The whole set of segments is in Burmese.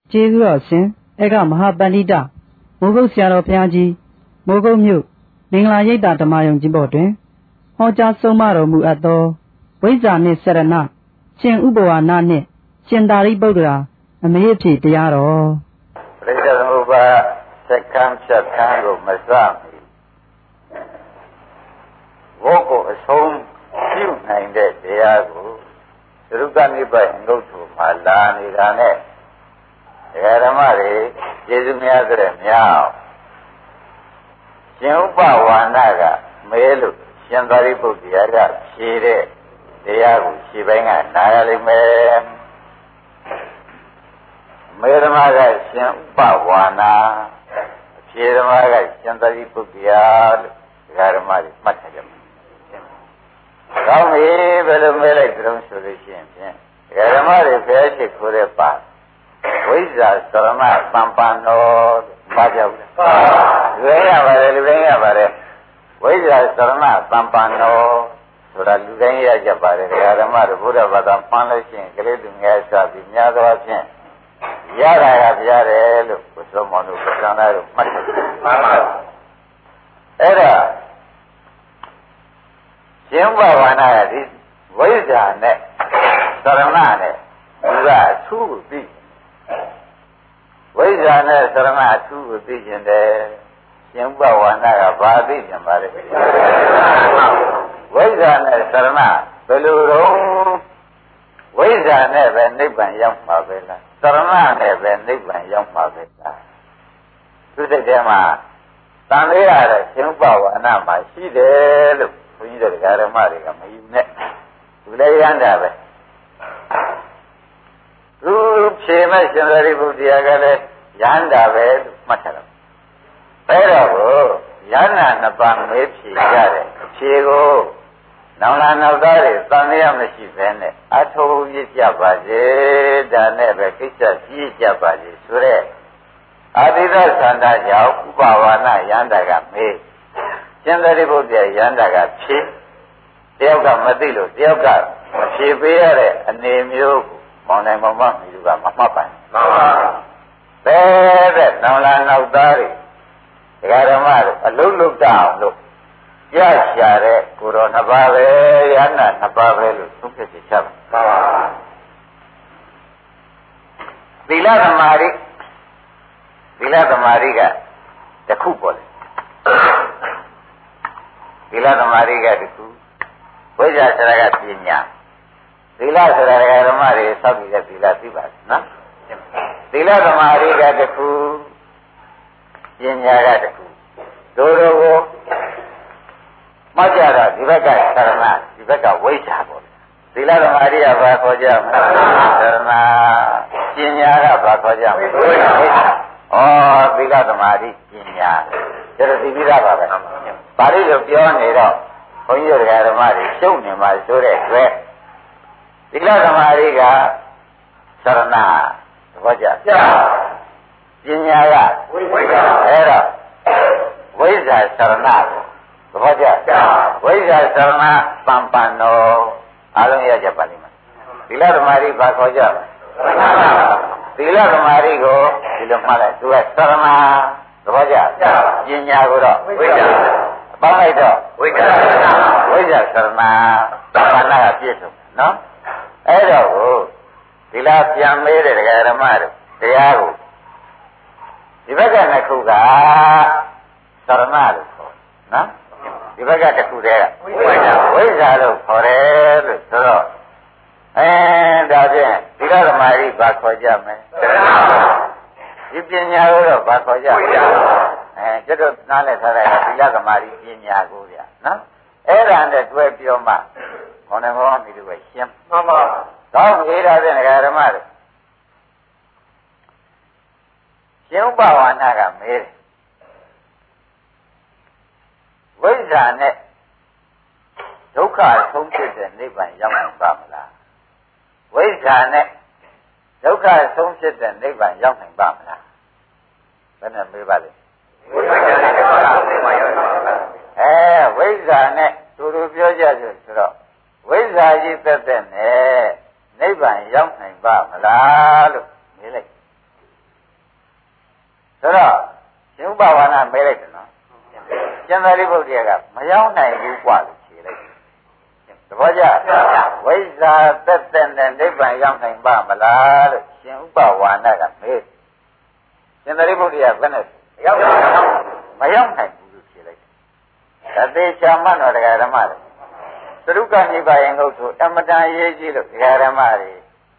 ကျေးဇူးတော်ရှင်ဧကမဟာပန္တိတမိုးကုတ်ဆရာတော်ဘုရားကြီးမိုးကုတ်မြို့မင်္ဂလာရိပ်သာဓမ္မယုံကြီးဘော်တွင်ဟောကြားဆုံးမတော်မူအပ်သောဝိဇ္ဇာနှင့်စရဏရှင်ဥပဝါနနှင့်ရှင်သာရိပုတ္တရာအမေအဖြစ်တရားတော်ပရိစ္ဆေသမုပ္ပါစက္ကံဖြတ်ခန်းကိုမစမီဘုကိုအဆုံးပြုနိုင်တဲ့တရားကိုသရုပ်ကနိဗ္ဗာန်ငုတ်ထုမှာလာနေတာနဲ့ဒကာဓမ္မတွေကျေးဇူးများဆိုတဲ့များရှင်ဥပဝါဏကမဲလို့ရှင်သာရိပုတ္တရာကဖြေတဲ့တရားကိုရှင်းပိုင်းကနားရလိမ့်မယ်မေဓမ္မကရှင်ဥပဝါဏဖြေဓမ္မကရှင်သာရိပုတ္တရာလို့ဒကာဓမ္မတွေမှတ်ထားကြပါကောင်းပြီဘယ်လိုမဲလိုက်ကြုံဆိုလို့ရှိရင်ဖြင့်ဒကာဓမ္မတွေဖျက်ရှိခိုးတဲ့ပါဝိဇ္ဇာသရဏပံပန်တော်ဘာကြောက်လဲလူတိုင်းရပါတယ်လူတိုင်းရပါတယ်ဝိဇ္ဇာသရဏပံပန်တော်ဆိုတာလူတိုင်းရကြပါတယ်ဒကာဓမ္မတို့ဘုရားဘာသာမှန်းလို့ရှိရင်ကလေးသူငယ်စပြီးများသောအားဖြင့်ရတာကပြရတယ်လို့ဘုသောမောင်တို့ပဋ္ဌာန်းသားတို့မှတ်တယ်မှန်ပါအဲ့ဒါရှင်ဘဝနာကဒီဝိဇ္ဇာနဲ့သရဏနဲ့သူကအထူးကိုသိဝိဇ္ဇာနဲ့သရဏအထူးကိုသိကျင်တယ်ရှင်ဘဝနာကဘာသိကျင်ပါလဲဝိဇ္ဇာနဲ့သရဏဘယ်လိုတော့ဝိဇ္ဇာနဲ့ပဲနိဗ္ဗာန်ရောက်မှာပဲလားသရဏနဲ့ပဲနိဗ္ဗာန်ရောက်မှာပဲလားသူစိတ်ထဲမှာတန်လေးရတဲ့ရှင်ဘဝနာမှာရှိတယ်လို့ဘုန်းကြီးတို့ဓမ္မတွေကမယူနဲ့သူလည်းရမ်းတာပဲသူဖြေမဲ့ရှင်သာရိပုတ္တရာကလည်းရမ်းတာပဲလို့မှတ်ထားတော့အဲ့တော့ကိုရဟနာနှစ်ပါးမေးဖြေကြတယ်အဖြေကိုနောင်လာနောက်သားတွေသံဃာမရှိဘဲနဲ့အထောက်ရကြပါစေဒါနဲ့ပဲကိစ္စကြီးကြပါစေဆိုတဲ့အာတိသသန္တာကြောင့်ဥပဝါဏရန္တာကမေးရှင်သာရိပုတ္တရာရန္တာကဖြေတယောက်ကမသိလို့တယောက်ကမဖြေပေးရတဲ့အနေမျိုးကိုမောင်နိုင်မောင်မမိလူကမမှတ်ပါဘူးမှန်ပါဘယ်တဲ့နောင်လာနောက်သားတွေဒကာဓမ္မတို့အလုံးလုံးတအောင်လို့ရရှာတဲ့ကိုတော်နှစ်ပါးပဲရဟနာနှစ်ပါးပဲလို့သုံးဖြတ်ချက်ပါမှန်ပါသီလသမာဓိကတစ်ခုပေါ်တယ်သီလသမာဓိကတစ်ခုဝိဇ္ဇာစရကပညာသီလဆိုတာဓမ္မတွေစောင့်ကြည့်တဲ့သီလသိပါနော်သီလသမာဓိကတစ်ခုပညာကတစ်ခုတို့ကိုမှတ်ကြတော့ဒီဘက်ကသရဏဒီဘက်ကဝိဇ္ဇာပေါ့သီလသမာဓိကဘာခေါ်ကြမလဲသရဏပညာကဘာခေါ်ကြမလဲဝိဇ္ဇာသီလသမာဓိပညာဒါတော့သိပြီးသားပါပဲပါဠိလိုပြောနေတော့ဘုန်းကြီးတို့ဓမ္မတွေရှုပ်နေမှာဆိုတဲ့အတွက်သီလသမာဓိကသရဏသဘောကျပညာကဝိဇ္ဇာအဲ့တော့ဝိဇ္ဇာသရဏသဘောကျဝိဇ္ဇာသရဏပံပန်တော်အားလုံးရကြပါလိမ့်မယ်သီလသမာဓိဘာခေါ်ကြလဲသီလသမာဓိကိုဒီလိုမှတ်လိုက်သူကသရဏသဘောကျပညာကိုတော့ဝိဇ္ဇာပေါင်းလိုက်တော့ဝိဇ္ဇာသရဏဘာနာကပြည့်စုံနော်အဲ့တော့ကိုဒီလားပြန်မေးတဲ့ဓမ္မတို့တရားကိုဒီဘက်ကနှစ်ခုကသရဏလို့ခေါ်နော်ဒီဘက်ကတစ်ခုတည်းကဝိဇ္ဇာလို့ခေါ်တယ်လို့ဆိုတော့ဒါဖြင့်သီလသမာဓိဘာခေါ်ကြမလဲဒီပညာကိုတော့ဘာခေါ်ကြမလဲကျွတ်တို့နားလည်ထားတဲ့သီလသမာဓိပညာကိုဗျာနော်အဲ့ဒါနဲ့တွဲပြောမှခေါင်းနဲ့ဘောမိတို့ပဲရှင်းမှန်ပါတော့အေးဒါဖြင့်ဓမ္မတို့ရှင်ဥပဝါဏကမေးတယ်ဝိဇ္ဇာနဲ့ဒုက္ခဆုံးဖြစ်တဲ့နိဗ္ဗာန်ရောက်နိုင်ပါမလားဝိဇ္ဇာနဲ့ဒုက္ခဆုံးဖြစ်တဲ့နိဗ္ဗာန်ရောက်နိုင်ပါမလားဘယ်နဲ့မေးပါလဲဝိဇ္ဇာနဲ့ဒုက္ခဆုံးနိဗ္ဗာန်ရောက်နိုင်ပါမလားဝိဇ္ဇာနဲ့သူတို့ပြောကြဆိုတော့ဝိဇ္ဇာကြီးသက်သက်နဲ့နိဗ္ဗာန်ရောက်နိုင်ပါမလားလို့မေးလိုက်ဆိုတော့ရှင်ဥပဝါဏမဲလိုက်တယ်နော်ရှင်သာရိပုတ္တရာကမရောက်နိုင်ဘူးกว่าလို့ဖြေလိုက်သဘောကျဝိဇ္ဇာသက်သက်နဲ့နိဗ္ဗာန်ရောက်နိုင်ပါမလားလို့ရှင်ဥပဝါဏကမေးရှင်သာရိပုတ္တရာဘယ်နဲ့မရောက်နိုင်ဘူးလို့ဖြေလိုက်တယ်ဒါသေးချာမှတ်တော့တရားဓမ္မတွေသရုပ်ကနိဗ္ဗာန်ငုတ်ဆိုအမတန်ရေးကြီးလို့တရားဓမ္မတွေ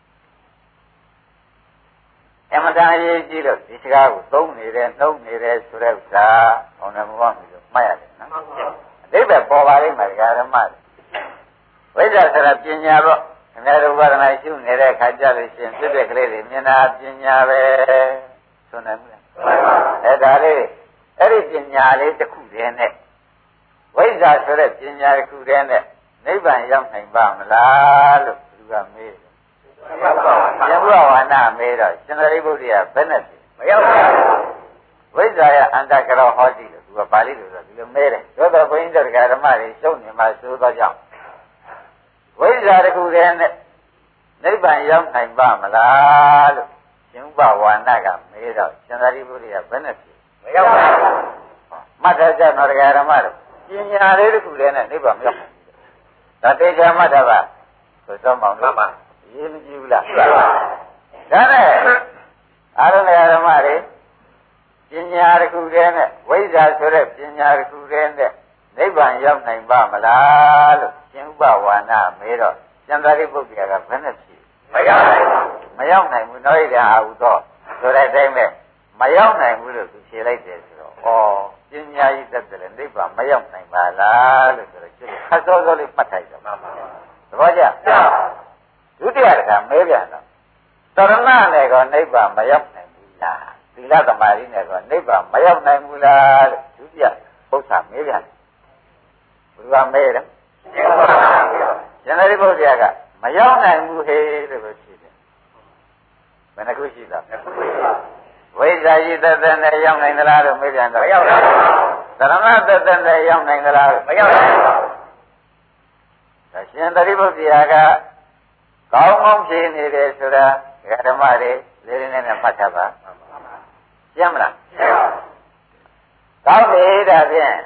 အမတန်ရေးကြီးလို့ဒီစကားကိုသုံးနေတယ်နှုတ်နေတယ်ဆိုတဲ့ဥစ္စာဟောနေမှာမလို့မှတ်ရတယ်နော်အတိပ္ပယ်ပေါ်ပါလိမ့်မယ်တရားဓမ္မတွေဝိဇ္ဇာဆိုတာပညာတော့ခင်ဗျားတို့ဝါဒနာရှုနေတဲ့ခါကြလို့ရှိရင်ဖြစ်တဲ့ကလေးတွေမြင်တာပညာပဲဆိုနေမှာဒါလေးအဲ့ဒီပညာလေးတစ်ခုတည်းနဲ့ဝိဇ္ဇာဆိုတဲ့ပညာတစ်ခုတည်းနဲ့နိဗ္ဗာန်ရောက်နိုင်ပါမလားလို့သူကမေးတယ်။ယဘဝါနာမေးတော့ရှင်သာရိပုတ္တရာဘယ်နဲ့မရောက်ဘူး။ဝိဇ္ဇာရဲ့အန္တကရောဟောတိလို့သူကပါဠိလိုဆိုဒီလိုမေးတယ်။သို့တော်ဘုန်းကြီးတို့ဓမ္မတွေရှုံးနေမှသို့သောကြောင့်ဝိဇ္ဇာတစ်ခုတည်းနဲ့နိဗ္ဗာန်ရောက်နိုင်ပါမလားလို့ရှင်ဥပဝါဏကမေးတော့ရှင်သာရိပုတ္တရာဘယ်နဲ့မရောက်ဘူး။မှတ်ထားကြတော့ဓမ္မတို့ပညာလေးတစ်ခုတည်းနဲ့နိဗ္ဗာန်မရောက်ဘူး။ဒါတေချာမှတ်တာပါဆိုတော့မောင်တို့ရေးမကြည့်ဘူးလားဒါနဲ့အာရုံဓမ္မတွေပညာတစ်ခုတည်းနဲ့ဝိဇ္ဇာဆိုတဲ့ပညာတစ်ခုတည်းနဲ့နိဗ္ဗာန်ရောက်နိုင်ပါမလားလို့ရှင်ဥပဝါဏမေးတော့ရှင်သာရိပုတ္တရာကဘယ်နဲ့ဖြေမရောက်နိုင်ဘူးနော်ဣဒံအာဟုသောဆိုတဲ့အတိုင်းပဲမရောက်နိုင်ဘူးလို့သူဖြေလိုက်တယ်ဆိုတော့ဩပညာဤသက်တယ်နိဗ္ဗာန်မရောက်နိုင်ပါလားလို့ဆိုတော့ကျိုးခတ်စောစောလေးမှတ်ထိုက်တယ်သဘောကျဒုတိယတစ်ခါမဲပြန်တော့တရဏနဲ့ကောနိဗ္ဗာန်မရောက်နိုင်ဘူးလားသီလသမာဓိနဲ့ကောနိဗ္ဗာန်မရောက်နိုင်ဘူးလားလို့ဒုတိယပု္ပ္ပာမဲပြန်ဘုရားမဲတယ်ရှင်သာရိပုတ္တရာကမရောက်နိုင်ဘူးဟေးလို့ပဲဖြေတယ်ဘယ်နှခုရှိလားဝိဇ္ဇာရှိသက်သက်နဲ့ရောက်နိုင်သလားလို့မဲပြန်တော့မရောက်နိုင်ဘူးသရဏသက်သက်နဲ့ရောက်နိုင်သလားမရောက်နိုင်ဘူးဒါရှင်သာရိပုတ္တရာကကောင်းကောင်းဖြေနေတယ်ဆိုတာဓမ္မတွေလေးလေးနဲ့မှတ်ထားပါရှင်းမလားကောင်းပြီဒါဖြင့်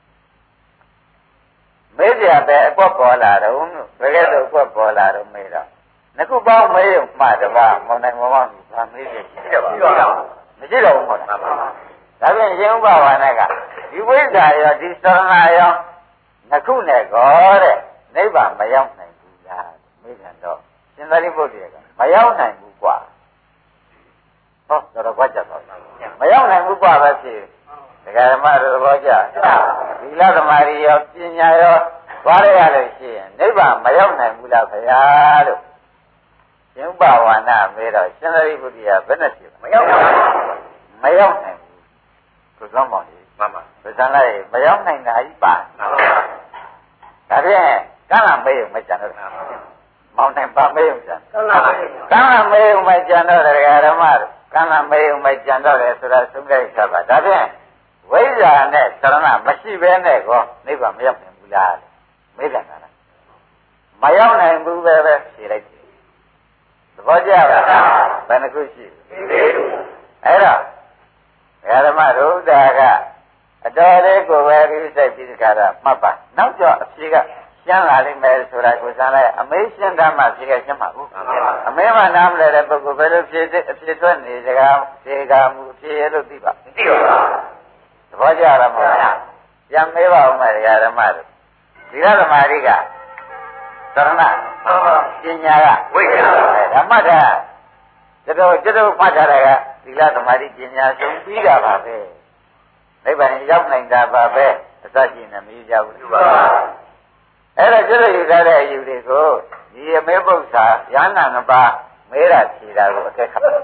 မေးကြပဲအကွက်ပေါ်လာတော့ဘယ်ကဲ့သို့အကွက်ပေါ်လာတော့မေးတော့နှစ်ခုပေါင်းမေးရုံမှတပါမောင်နိုင်မောင်မကြီးဗာမေးတယ်ရှိပါမရှိတော့ဘူးဟုတ်လားဒါဖြင့်ရှင်ဥပဝါဏကဒီဝိဇ္ဇာရောဒီသရဏရောနှစ်ခုနဲ့ကောတဲ့နိဗ္ဗာန်မရောက်နိုင်ဘူးလားမေးပြန်တော့ရှင်သာရိပုတ္တရာကမရောက်နိုင်ဘူးကွာဟောတော့ဘာကြတော့မရောက်နိုင်ဘူးကွာပဲဖြစ်ဒကာဓမ္မတို့သဘောကျသီလသမာဓိရောပညာရောသွားရရလို့ရှိရင်နိဗ္ဗာန်မရောက်နိုင်ဘူးလားခင်ဗျာလို့ရှင်ဥပဝါဏမေးတော့ရှင်သာရိပုတ္တရာဘယ်နဲ့ဖြစ်မရောက်နိုင်ဘူးမရောက်နိုင်ဘူးသူသောမောင်ကြီးမှန်ပါဘယ်စံလိုက်မရောက်နိုင်တာကြီးပါဒါဖြင့်ကံလာမေးရုံမကြံတော့မောင်နိုင်ပါမေးရုံကြံကံလာမေးရုံမကြံတော့တယ်ဓမ္မတို့ကံလာမေးရုံမကြံတော့တယ်ဆိုတာသုံးလိုက်တာပါဒါဖြင့်ဝိဇ္ဇာနဲ့သရဏမရှိဘဲနဲ့ကောနိဗ္ဗာန်မရောက်နိုင်ဘူးလားမေးကြတာလားမရောက်နိုင်ဘူးပဲဖြေလိုက်တယ်သဘောကျလားဘယ်နှခုရှိအဲ့တော့ဓမ္မတို့ဒါကအတော်လေးကိုပဲဒီစိတ်ပြီးကြတာမှတ်ပါနောက်ကျော်အဖြေကရှင်းလာလိမ့်မယ်ဆိုတာကိုစမ်းလိုက်အမေးရှင်းတတ်မှဖြေခဲ့ရှင်းမှာဟုတ်အမေးမှနားမလဲတဲ့ပုဂ္ဂိုလ်ဘယ်လိုဖြေထွက်နေစကားဖြေကမူဖြေရလို့သိပါသိပါသဘောကျလားမဟုတ်လားပြန်မေးပါဦးမယ်ဓမ္မတို့ဒီကဓမ္မရိကသရဏပညာကဝိဇ္ဇာဓမ္မတာကျွန်တော်မှတ်ထားတာကသီလသမာဓိပညာဆုံးပြီးတာပါပဲနိဗ္ဗာန်ရောက်နိုင်တာပါပဲအစရှိနေမယူကြဘူးပါအဲ့ဒါကျွတ်ယူထားတဲ့အယူတွေကိုဒီအမေပု္ပ္ပာရဟန္တာနှစ်ပါးမေးတာဖြေတာကိုအကဲခတ်ပါ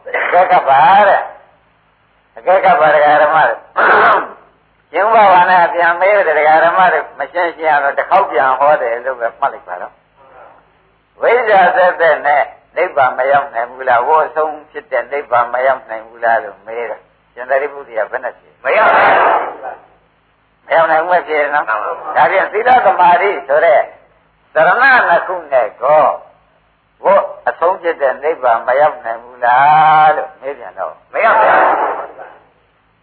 တဲ့အကဲခတ်ပါတရားဓမ္မတွေရှင်ဘဝနဲ့ပြန်မေးတဲ့တရားဓမ္မတွေမရှင်းရှင်းအောင်တစ်ခေါက်ပြန်ဟောတယ်လို့ပဲမှတ်လိုက်ပါတော့ဝိဇ္ဇာသက်သက်နဲ့နိဗ္ဗာန်မရောက်နိုင်ဘူးလားဝို့အဆုံးဖြစ်တဲ့နိဗ္ဗာန်မရောက်နိုင်ဘူးလားလို့မေးတယ်ရှင်သာရိပုတ္တရာဘယ်နဲ့ဖြေမရောက်နိုင်ဘူးမရောက်နိုင်ဘူးဖြေနော်ဒါပြန်သီလသမာဓိဆိုတဲ့သရဏနှစ်ခုနဲ့ကောဝို့အဆုံးဖြစ်တဲ့နိဗ္ဗာန်မရောက်နိုင်ဘူးလားလို့မေးပြန်တော့မရောက်နိုင်ဘူး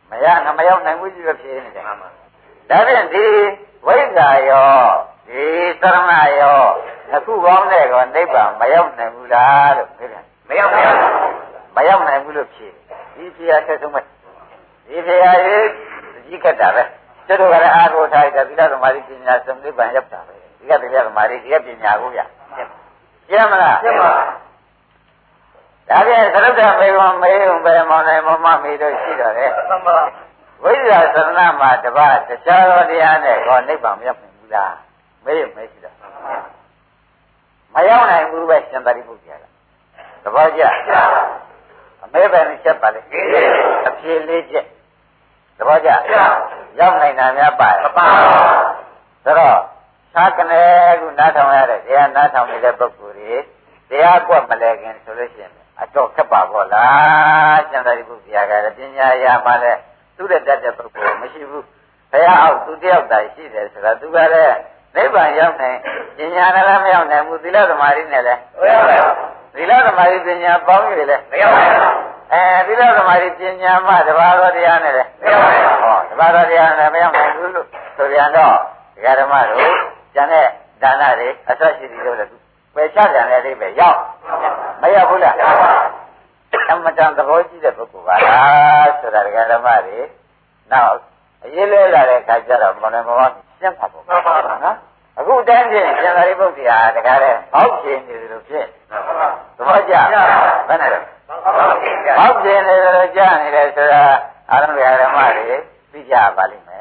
မရငမရောက်နိုင်ဘူးကြီးပဲဖြစ်နေတယ်ဒါဖြင့်ဒီဝိဇ္ဇာရောဒီသရဏရောအခုကောင်းတဲ့ကောနိဗ္ဗာန်မရောက်နိုင်ဘူးလားလို့ပြောတယ်မရောက်နိုင်ဘူးလို့ဖြေဒီဖြေရဆက်ဆုံးမဲ့ဒီဖြေရရေးကြီးကတ်တာပဲကျတို့ကလည်းအာကိုထားတဲ့သီလသမာဓိပညာစုံနိဗ္ဗာန်ရောက်တာပဲဒီကသီလသမာဓိဒီကပညာကိုရရှင်းမလားရှင်းပါဒါဖြင့်သရုပ်တမေဝမေယုံပဲမောင်နိုင်မောင်မမေတို့ရှိတော့တယ်ဝိဇ္ဇာသရဏမှာတပါးတခြားသောတရားနဲ့ကောနိဗ္ဗာန်မရောက်နိုင်ဘူးလားမေယုံမရှိတော့မရောက်နိုင်ဘူးပဲရှင်သာရိပုတ္တရာကသဘောကျအမေပဲနဲ့ချက်ပါလေအဖြေလေးချက်သဘောကျရောက်နိုင်တာများပါမပါဆိုတော့သာကနေခုနားထောင်ရတဲ့တရားနားထောင်နေတဲ့ပုဂ္ဂိုလ်တွေတရားကွက်မလဲခင်ဆိုလို့ရှိရင်အတော့ခက်ပါဘောလားရှင်သာရိပုတ္တရာကလည်းပညာရာမှလည်းသူ့တဲ့တတ်တဲ့ပုဂ္ဂိုလ်မရှိဘူးဘုရားအောက်သူတယောက်တိုင်ရှိတယ်ဆိုတော့သူကလည်းနိဗ္ဗာန်ရောက်နိုင်ပညာနဲ့လည်းမရောက်နိုင်ဘူးသီလသမာဓိနဲ့လည်းမရောက်နိုင်ဘူးသီလသမာဓိပညာပေါင်းရည်လည်းမရောက်နိုင်ဘူးသီလသမာဓိပညာမှတပါးသောတရားနဲ့လည်းမရောက်နိုင်ဘူးဟောတပါးသောတရားနဲ့မရောက်နိုင်ဘူးလို့ဆိုပြန်တော့ဒကာဓမ္မတို့ကျန်တဲ့ဒါနတွေအဆက်ရှိသည်လို့လည်းပယ်ချကြတဲ့အဓိပ္ပာယ်ရောက်မရောက်ဘူးလားအမတန်သဘောကြီးတဲ့ပုဂ္ဂိုလ်ပါလားဆိုတာဒကာဓမ္မတွေနောက်အရေးလဲလာတဲ့ခါကျတော့မလည်းမဟုတ်ရှင်းပါဘူးနော်အခုတန်းချင်းရှင်သာရိပုတ္တရာတကားတဲ့ဘောက်ရှင်နေတယ်လို့ဖြစ်သဘောကျဘယ်နဲ့လဲဘောက်ရှင်နေတယ်လို့ကြားနေတယ်ဆိုတာအာရုံဓမ္မတွေသိကြပါလိမ့်မယ်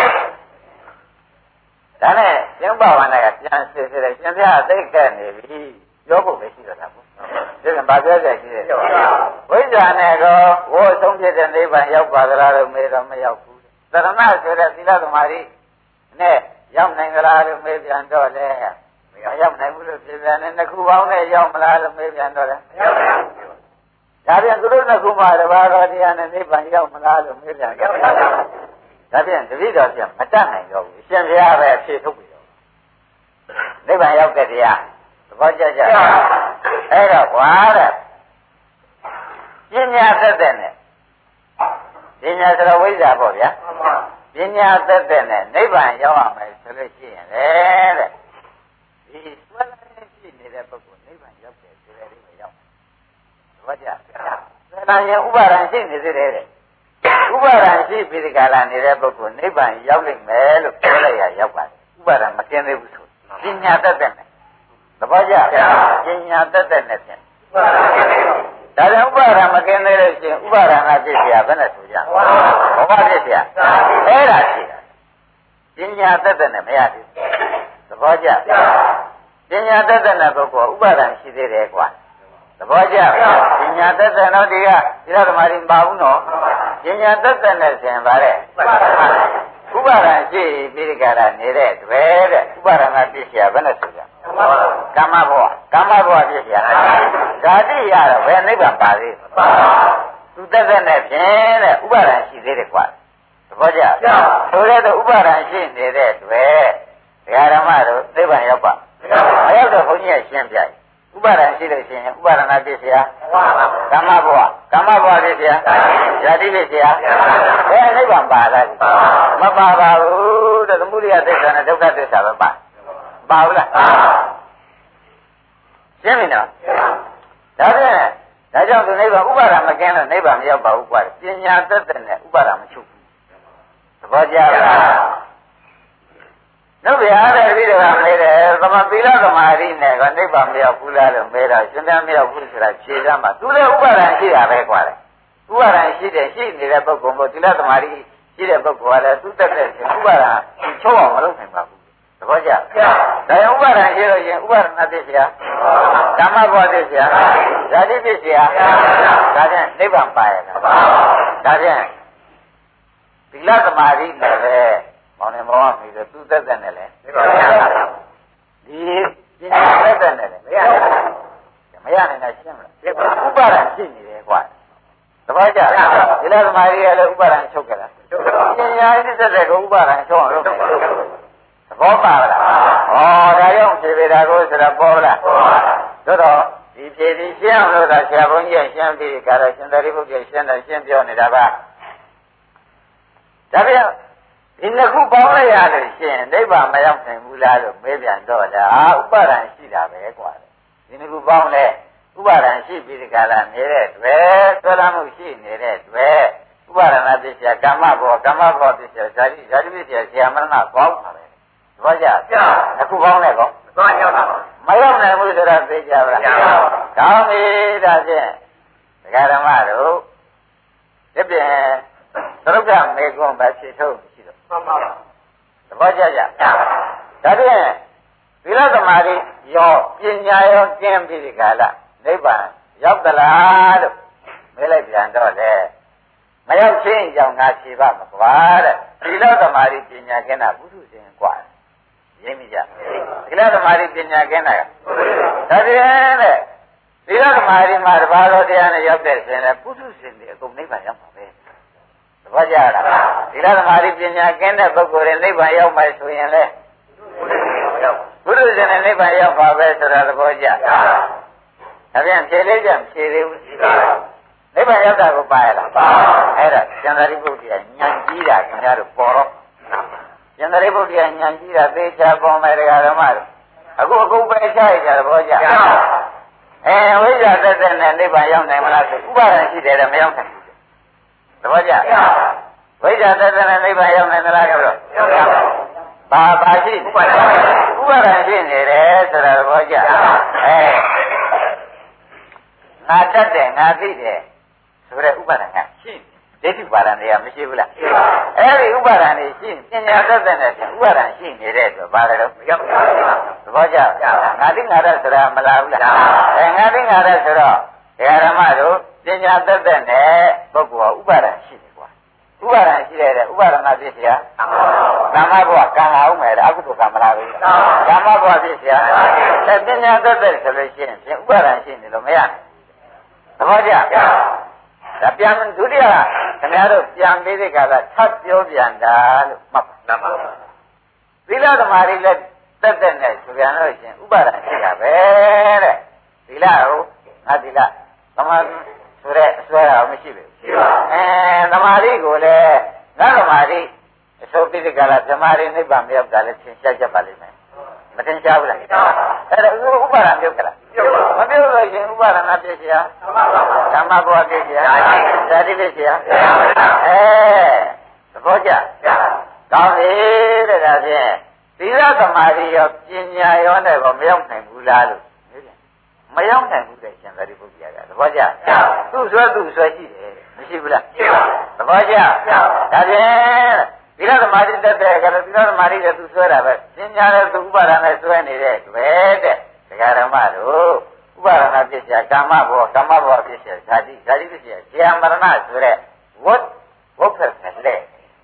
ဒါနဲ့ကျင်းပဝန္ဒကပြန်စစ်စစ်တယ်ရှင်ပြသိက္ခက်နေပြီပြောဖို့ပဲရှိတော့တာပေါ့ဒီကဘာပြောကြရှိတယ်ဝိဇ္ဇာနဲ့ကောဝိုးဆုံးဖြစ်တဲ့နိဗ္ဗာန်ရောက်ပါသလားလို့မေးတော့မရောက်ဘူးသရဏဆိုတဲ့သီလသမာဓိနဲ့ရောက်နိုင်ကြလားလို့မေးပြန်တော့လေမရောက်နိုင်ဘူးလို့ပြောပြန်တယ်နှစ်ခုပေါင်းနဲ့ရောက်မလားလို့မေးပြန်တော့လေမရောက်နိုင်ဘူးဒါပြန်သူတို့နှစ်ခုမှတပါးတော်တရားနဲ့နိဗ္ဗာန်ရောက်မလားလို့မေးပြန်တော့ဒါပြန်တတိတော်ပြန်မတတ်နိုင်တော့ဘူးရှင်ဘုရားပဲအဖြေထုတ်ပြီးတော့နိဗ္ဗာန်ရောက်တဲ့တရားသဘောကျကြအဲ့တော့ကွာတဲ့ပညာသက်သက်နဲ့ပညာဆိုတော့ဝိဇ္ဇာပေါ့ဗျာပညာသက်သက်နဲ့နိဗ္ဗာန်ရောက်ရမယ်ဆိုလို့ရှိရင်လေတဲ့ဒီဆွဲလန်းရှိနေတဲ့ပုဂ္ဂိုလ်နိဗ္ဗာန်ရောက်တယ်ဆိုတဲ့အိမ်ရောက်သဘောကျဆွဲလန်းရင်ဥပါဒံရှိနေသေးတယ်တဲ့ဥပါဒံရှိပြီးဒီကလာနေတဲ့ပုဂ္ဂိုလ်နိဗ္ဗာန်ရောက်လိမ့်မယ်လို့ပြောလိုက်ရရောက်ပါတယ်ဥပါဒံမကင်းသေးဘူးဆိုပညာသက်သက်နဲ့သဘောကျပညာသက်သက်နဲ့ဖြင့်ဒါကြောင့်ဥပါဒံမကင်းသေးလို့ရှိရင်ဥပါဒံကဖြစ်เสียဘယ်နဲ့ဆိုကြဘဝဖြစ်เสียအဲ့ဒါရှိတာပညာသက်သက်နဲ့မရဘူးသဘောကျပညာသက်သက်နဲ့ပုဂ္ဂိုလ်ဥပါဒံရှိသေးတယ်ကွာသဘောကျပညာသက်သက်တော့ဒီကသီလသမာဓိမပါဘူးနော်ပညာသက်သက်နဲ့ဆင်ပါတဲ့ဥပါဒံရှိပြီးဒီကရနေတဲ့တွေ့တဲ့ဥပါဒံကဖြစ်เสียဘယ်နဲ့ဆိုကြကမ္မဘဝဖြစ်เสียဓာတိရတော့ဘယ်နိဗ္ဗာန်ပါသေးသူသက်သက်နဲ့ဖြင့်တဲ့ဥပါဒံရှိသေးတယ်ကွာသဘောကျဆိုတဲ့ဥပါဒံရှိနေတဲ့တွေ့ဒကာဓမ္မတို့နိဗ္ဗာန်ရောက်ပါမရောက်တော့ဘုန်းကြီးကရှင်းပြဥပါဒံရှိလို့ရှိရင်ဥပါဒနာဖြစ်เสียကမ္မဘဝဖြစ်เสียဓာတိဖြစ်เสียဘယ်နိဗ္ဗာန်ပါလားမပါပါဘူးတဲ့သမုဒိယသစ္စာနဲ့ဒုက္ခသစ္စာပဲပါဘူးလားရှင်းပြီနော်ဒါဖြင့်ဒါကြောင့်ဒီနိဗ္ဗာန်ဥပါဒမကင်းလို့နိဗ္ဗာန်မရောက်ပါဘူးကွာပညာသက်သက်နဲ့ဥပါဒမချုပ်ဘူးသဘောကျလားတို့ဗျာတဲ့ပြီးတော့မေးတယ်သမသီလသမာဓိနဲ့ကနိဗ္ဗာန်မရောက်ဘူးလားလို့မေးတော့ရှင်ပြန်မရောက်ဘူးဆိုတာဖြေရမှာသူလည်းဥပါဒံရှိတာပဲကွာလေဥပါဒံရှိနေတဲ့ပုဂ္ဂိုလ်ကိုသီလသမာဓိရှိတဲ့ပုဂ္ဂိုလ်ကလည်းသူတက်တဲ့ဥပါဒံချုပ်အောင်မလုပ်နိုင်ပါဘူးသဘောကျဒါကြောင့်ဥပါဒံရှိလို့ရင်ဥပါဒနာဖြစ်เสียဓမ္မဘောဖြစ်เสียဓာတိဖြစ်เสียဒါဖြင့်နိဗ္ဗာန်ပါရတာဒါဖြင့်သီလသမာဓိနဲ့ပဲမောင်နေမောင်ကပြီးတော့သူသက်သက်နဲ့လဲဒီပညာသက်သက်နဲ့လဲမရနိုင်တာရှင်းမလားဥပါဒံရှိနေတယ်ကွာသဘောကျသီလသမာဓိကလည်းဥပါဒံချုပ်ကြတာပညာရည်သက်တဲ့ကိုဥပါဒံချုပ်အောင်လုပ်တယ်သဘောပါလားဩဒါကြောင့်ဖြေပေတာကိုဆိုတော့ပေါ်လားသို့တော့ဒီဖြေပြီးရှင်းအောင်လို့သာဆရာဘုန်းကြီးရှင်းပြီးကြတော့ရှင်သာရိပုတ္တရာရှင်းတယ်ရှင်းပြောနေတာပါဒါပြန်ဒီနှစ်ခုပေါင်းလိုက်ရလို့ရှိရင်နိဗ္ဗာန်မရောက်နိုင်ဘူးလားလို့မေးပြန်တော့ဒါဥပါဒံရှိတာပဲကွာဒီနှစ်ခုပေါင်းလဲဥပါဒံရှိပြီးဒီကလာနေတဲ့တွေ့ဆွဲလမ်းမှုရှိနေတဲ့တွေ့ဥပါဒနာပစ္စယကမ္မဘောပစ္စယဇာတိပစ္စယဆရာမရဏပေါင်းပါပဲသဘောကျအခုပေါင်းလဲကောသွားရောက်တာမရောက်နိုင်ဘူးဆိုတော့သိကြပါလားကောင်းပြီဒါဖြင့်ဒကာဓမ္မတို့ဒီပြင်သရုပ်ကမေကွန်ပဲဖြစ်ထုတ်ရှိတော့မှန်ပါပါသဘောကျကြဒါဖြင့်သီလသမာဓိရောပညာရောကျင့်ပြီးဒီကလာနိဗ္ဗာန်ရောက်သလားလို့မေးလိုက်ပြန်တော့လေမရောက်ချင်းကြောင့်ငါဖြေပါမကွာတဲ့သီလသမာဓိပညာကင်းတာပုထုဇဉ်ကွာရင်းမိကြသီလသမာဓိပညာကင်းတာကဒါဖြင့်တဲ့သီလသမာဓိမှာတပါးတော်တရားနဲ့ရောက်တဲ့ဆိုရင်ပုထုဇဉ်တွေအကုန်နိဗ္ဗာန်ရောက်မှာပဲသဘောကျလားသီလသမာဓိပညာကင်းတဲ့ပုဂ္ဂိုလ်တွေနိဗ္ဗာန်ရောက်မှဆိုရင်လေပုထုဇဉ်နဲ့နိဗ္ဗာန်ရောက်ပါပဲဆိုတာသဘောကျဒါပြန်ဖြေလေးကြဖြေသေးဘူးနိဗ္ဗာန်ရောက်တာကိုပါရလားပါအဲ့ဒါကျန်တာရိပုတ္တရာဉာဏ်ကြီးတာခင်ဗျားတို့ပေါ်တော့ကျန်တာရိပုတ္တရာဉာဏ်ကြီးတာသေချာပေါ်မယ်တရားဓမ္မတို့အခုပဲချရကြသဘောကျဝိဇ္ဇာသက်သက်နဲ့နိဗ္ဗာန်ရောက်နိုင်မလားဆိုဥပါဒံရှိတယ်တဲ့မရောက်နိုင်ဘူးသဘောကျဝိဇ္ဇာသက်သက်နဲ့နိဗ္ဗာန်ရောက်နိုင်သလားကြတော့ဘာရှိဥပါဒံရှိနေတယ်ဆိုတာသဘောကျငါတတ်တယ်ငါသိတယ်ဆိုတဲ့ဥပါဒံကရှိဒိဋ္ဌိပါဒံတွေကမရှိဘူးလားအဲ့ဒီဥပါဒံတွေရှိပညာတတ်တဲ့နဲ့ဥပါဒံရှိနေတဲ့ဆိုဘာလဲတော့မရောက်ဘူးသဘောကျငါသိငါတတ်ဆိုတာမလားဘူးလားငါသိငါတတ်ဆိုတော့ဓမ္မတို့ပညာတတ်တဲ့နဲ့ပုဂ္ဂိုလ်ကဥပါဒံရှိတယ်ကွာဥပါဒံရှိတဲ့ဥပါဒနာဖြစ်เสียကာမဘဝကံအောင်မယ်အကုသိုလ်ကံမလားဘူးကာမဘဝဖြစ်เสียပညာတတ်တဲ့ဆိုလို့ရှိရင်ဥပါဒံရှိနေလို့မရဘူးသဘောကျဒါပြန်ဒုတိယခင်ဗျားတို့ပြန်ပြီးတဲ့ကလာထပ်ပြောပြန်တာလို့မှတ်ပါမှန်ပါသီလသမာဓိလည်းတက်တဲ့နဲ့ဆိုပြန်လို့ရှင်ဥပါဒံရှိတာပဲတဲ့သီလကိုငါသီလသမာဓိဆိုတဲ့အစွဲတော်မရှိဘူးရှိပါသမာဓိကိုလည်းငါသမာဓိအစိုးပြီးတဲ့ကလာဓမ္မရင်းနိဗ္ဗာန်မြောက်တာလည်းသင်ရှားချက်ပါလိမ့်မယ်မသင်ရှားဘူးလားအဲ့ဒါဥပါဒံပြုတ်ကြလားမပြုတ်လို့ရှင်ဥပါဒနာဖြစ်เสียဓမ္မဘဝဖြစ်เสียဇာတိဖြစ်เสียသဘောကျကောင်းပြီတဲ့ဒါဖြင့်သီလသမာဓိရောပညာရောနဲ့တော့မရောက်နိုင်ဘူးလားလို့မရောက်နိုင်ဘူးတဲ့ရှင်သာရိပုတ္တရာကသဘောကျသူ့ဆွဲရှိတယ်မရှိဘူးလားသဘောကျဒါဖြင့်သီလသမာဓိတက်တဲ့ကလည်းသီလသမာဓိနဲ့သူဆွဲတာပဲပညာနဲ့သူဥပါဒနာနဲ့ဆွဲနေတဲ့တွေ့တဲ့ဒကာဓမ္မတို့ဥပါဒနာဖြစ်เสียကာမဘောဖြစ်เสียဇာတိဖြစ်เสียဇာမရဏဆိုတဲ့ဝတ်ဖက်ပဲလေ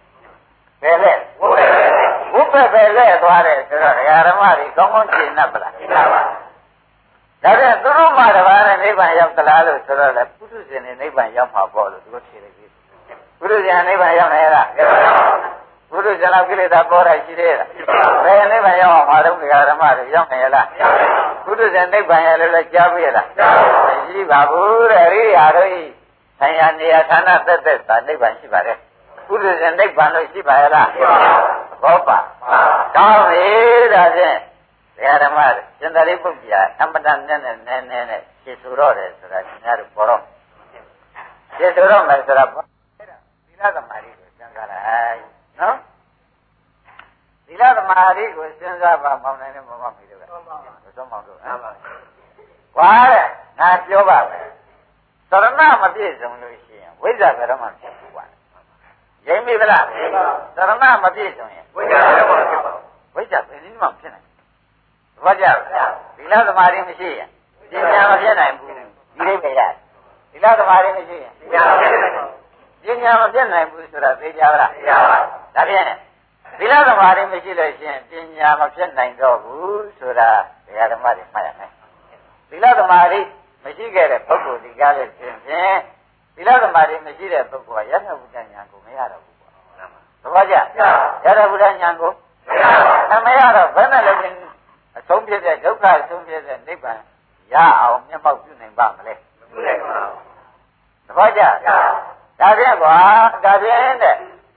ဝတ်ဖက်ပဲလေသွားတယ်ဆိုတော့ဒကာဓမ္မတွေကောင်းကောင်းရှင်း납ပလားရှင်းပါပါဒါပြန်သူတို့မှတပါးနဲ့နိဗ္ဗာန်ရောက်သလားလို့ဆိုတော့လေပုထုဇဉ်နဲ့နိဗ္ဗာန်ရောက်မှာပေါ့လို့သူတို့ဖြေလိုက်ပြီပုထုဇဉ်နိဗ္ဗာန်ရောက်နိုင်လားပုထုဇဉ်လောက်ကိလေသာပေါ်တာရှိသေးလားဘယ်နိဗ္ဗာန်ရောက်မှာတော့ဒကာဓမ္မတွေရောက်နိုင်လားပုထုဇဉ်နိဗ္ဗာန်ရလို့လည်းကြားပြီလားမရှိပါဘူးတဲ့ရိယာတို့ဤဆံရနေရာဌာနသက်သာနိဗ္ဗာန်ရှိပါတယ်ပုထုဇဉ်နိဗ္ဗာန်လို့ရှိပါရဲ့လားဘောပါကောင်းပြီဒါဖြင့်ဓမ္မရှင်သာရိပုတ္တရာအမတန်နဲ့ရှင်းဆိုတော့တယ်ဆိုတာခင်ဗျားတို့ပေါ်တော့ရှင်းဆိုတော့မယ်ဆိုတာသီလသမာဓိကိုစဉ်းစားလိုက်နော်သီလသမာဓိကိုစဉ်းစားပါမောင်းနိုင်တယ်မမမီးတို့ကသုံးမောင်းတို့ကွာတဲ့ငါပြောပါမယ်သရဏမပြည့်စုံလို့ရှိရင်ဝိဇ္ဇာဘယ်တော့မှဖြစ်ဘူးကွာရိမ့်ပြီလားသရဏမပြည့်စုံရင်ဝိဇ္ဇာဘယ်တော့မှဖြစ်ပါဘူးဝိဇ္ဇာဘယ်နည်းမှဖြစ်နိုင်ဘာကြသီလသမာဓိမရှိရင်ပညာမဖြစ်နိုင်ဘူးဒီလိမ့်ပဲရသီလသမာဓိမရှိရင်ပညာမဖြစ်နိုင်ဘူးဆိုတာသိကြပါလားသိပါပါဒါဖြင့်သီလသမာဓိမရှိလို့ရှိရင်ပညာမဖြစ်နိုင်တော့ဘူးဆိုတာဒကာဓမ္မတွေမှတ်ရမယ်သီလသမာဓိမရှိခဲ့တဲ့ပုဂ္ဂိုလ်ဒီကားလည်းဖြင့်သီလသမာဓိမရှိတဲ့ပုဂ္ဂိုလ်ကယထာဘုဒ္ဓဉာဏ်ကိုမရတော့ဘူးပေါ့သဘောကျယထာဘုဒ္ဓဉာဏ်ကိုမရတော့ဘယ်နဲ့လဲအဆုံးဖြစ်တဲ့ဒုက္ခအဆုံးဖြစ်တဲ့နိဗ္ဗာန်ရအောင်မျက်မှောက်ပြုနိုင်ပါမလဲပြုနိုင်ပါဘူးသဘောကျဒါဖြင့်ကွာဒါဖြင့်တဲ့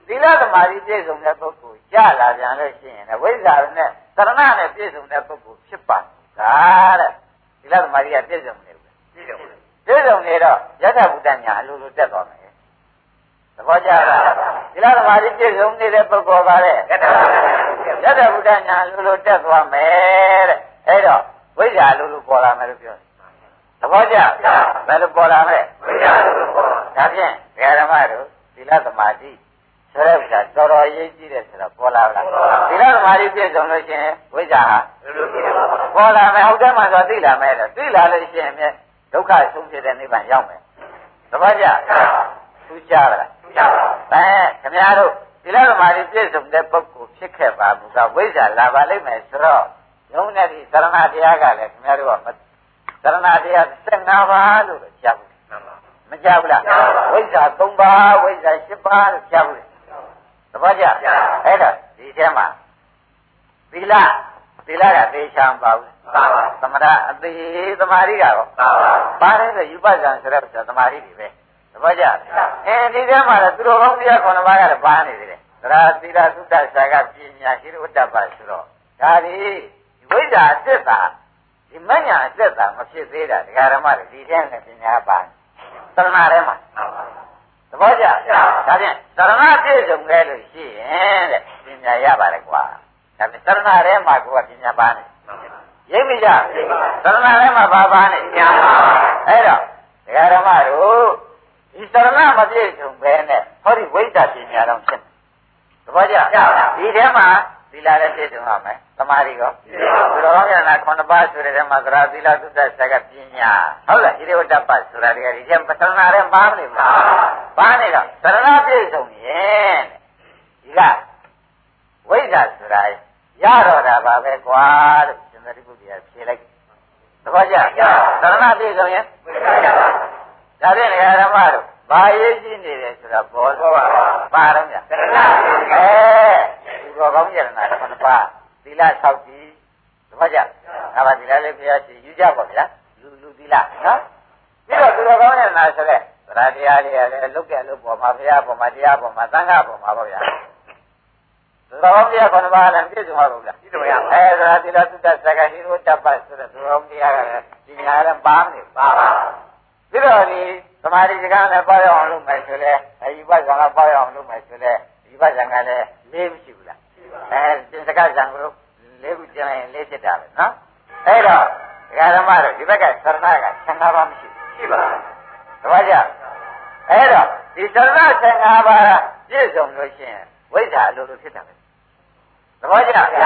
သီလသမာဓိပြည့်စုံတဲ့ပုဂ္ဂိုလ်ရလာပြန်လို့ရှိရင်ဝိဇ္ဇာနဲ့သရဏနဲ့ပြည့်စုံတဲ့ပုဂ္ဂိုလ်ဖြစ်ပါဒါတဲ့သီလသမာဓိကပြည့်စုံနေဘူးပြည့်စုံနေတော့ယထာဘုဒ္ဓညာအလိုလိုတက်သွားမယ်သဘောကျလားသီလသမာဓိပြည့်စုံနေတဲ့ပုဂ္ဂိုလ်ပါတဲ့ယထာဘုဒ္ဓညာအလိုလိုတက်သွားမယ်တဲ့အဲ့တော့ဝိဇ္ဇာအလိုလိုပေါ်လာမယ်လို့ပြောသဘောကျဘယ်လိုပေါ်လာမလဲဝိဇ္ဇာအလိုလိုပေါ်ဒါဖြင့်ဓမ္မတို့သီလသမာဓိဆိုတဲ့ဥစ္စာတော်တော်ရေးကြည့်တယ်ဆိုတော့ပေါ်လာလားသီလသမာဓိပြည့်စုံလို့ရှိရင်ဝိဇ္ဇာဟာပေါ်လာမယ်ဟုတ်တယ်မှဆိုသိလာမယ်လို့သိလာလို့ရှိရင်မြဲဒုက္ခဆုံးဖြစ်တဲ့နိဗ္ဗာန်ရောက်မယ်သဘောကျသူကြလားသူကြပါခင်ဗျားတို့သီလသမာဓိပြည့်စုံတဲ့ပုဂ္ဂိုလ်ဖြစ်ခဲ့ပါဘူးကဝိဇ္ဇာလာပါလိမ့်မယ်ဆိုတော့ယုံတဲ့ဒီသရဏတရားကလည်းခင်ဗျားတို့ကသရဏတရား15ပါးလို့ကြားဘူးမကြားဘူးလားဝိဇ္ဇာ3ပါးဝိဇ္ဇာ7ပါးလို့ကြားဘူးသဘောကျအဲ့တော့ဒီထဲမှာသီလကသေချာမပါဘူးသမထအသေးသမာဓိကတော့ပါတယ်ဆိုယူပဇံဆိုတဲ့သမာဓိတွေပဲသဘောကျဒီထဲမှာလည်းသူတော်ကောင်းတရား9ပါးကလည်းပါနေသေးတယ်သရသီလသုတ္တစာကပညာရှိဝတ္တပဆိုတော့ဒါဒီဝိဇ္ဇာအစစ်တာဒီမညာအစစ်တာမဖြစ်သေးတာဒကာဓမ္မတွေဒီထဲနဲ့ပညာပါသရဏထဲမှာသဘောကျဒါဖြင့်သရဏပြည့်စုံခဲ့လို့ရှိရင်တဲ့ပညာရပါတယ်ကွာဒါဖြင့်သရဏထဲမှာကိုယ်ကပညာပါနေရိပ်မိကြသရဏထဲမှာပါနေပညာပါအဲ့တော့ဒကာဓမ္မတို့ဒီသရဏမပြည့်စုံပဲနဲ့ဟောဒီဝိဇ္ဇာပညာတော့ဖြစ်သဘောကျဒီထဲမှာသီလလည်းပြည့်စုံရမယ်သမာဓိရောသူတော်ကောင်းရနာ9ပါးဆိုတဲ့ထဲမှာသရသီလသုတ္တစကပညာဟုတ်လားဣရိဝတ္တပဆိုတာဒီထဲပထနာထဲပါမနေဘူးပါနေတော့သရဏပြည့်စုံရင်ဒီကဝိဇ္ဇာဆိုတာရတော့တာပါပဲကွာလို့ရှင်သာရိပုတ္တရာဖြေလိုက်သဘောကျသရဏပြည့်စုံရင်ဝိဇ္ဇာရပါဒါဖြင့်ဓမ္မတို့ဘာရေးရှိနေတယ်ဆိုတာပေါ်တော့ပါတော့ညသရဏဒီကောကောင်းရနာ9ပါးသီလ6ကြီးသဘောကျဒါပါသီလလေးဘုရားရှင်ယူကြပါဗျာလူသီလနော်ပြီးတော့သူတော်ကောင်းရနာဆိုတဲ့သရတရားလေးလည်းလုတ်တဲ့လုတ်ပေါ်မှာဘုရားပေါ်မှာတရားပေါ်မှာသံဃာပေါ်မှာပေါ့ဗျာသူတော်ကောင်းတရား9ပါးလည်းပြည့်စုံပါဘူးဗျာပြည့်စုံရသရသီလသုတ္တစကဟိရောတပ္ပဆိုတဲ့သူတော်ကောင်းတရားကလည်းဉာဏ်လည်းပါမနေပါပြီးတော့ဒီသမာဓိစကားနဲ့ပေါရအောင်လုပ်မယ်ဆိုလဲဒီပဇံကပေါရအောင်လုပ်မယ်ဆိုလဲဒီပဇံကလည်း၄မရှိဘူးလားဒီစကားဇံကို၄ခုကျန်ရင်၄ဖြစ်တာပဲနော်အဲ့တော့ဒကာဓမ္မတို့ဒီဘက်ကသရဏက15ပါးမရှိဘူးရှိပါလားသဘောကျအဲ့တော့ဒီသရဏ15ပါးပြည့်စုံလို့ရှိရင်ဝိဇ္ဇာအလိုလိုဖြစ်တာပဲသဘောကျသရဏ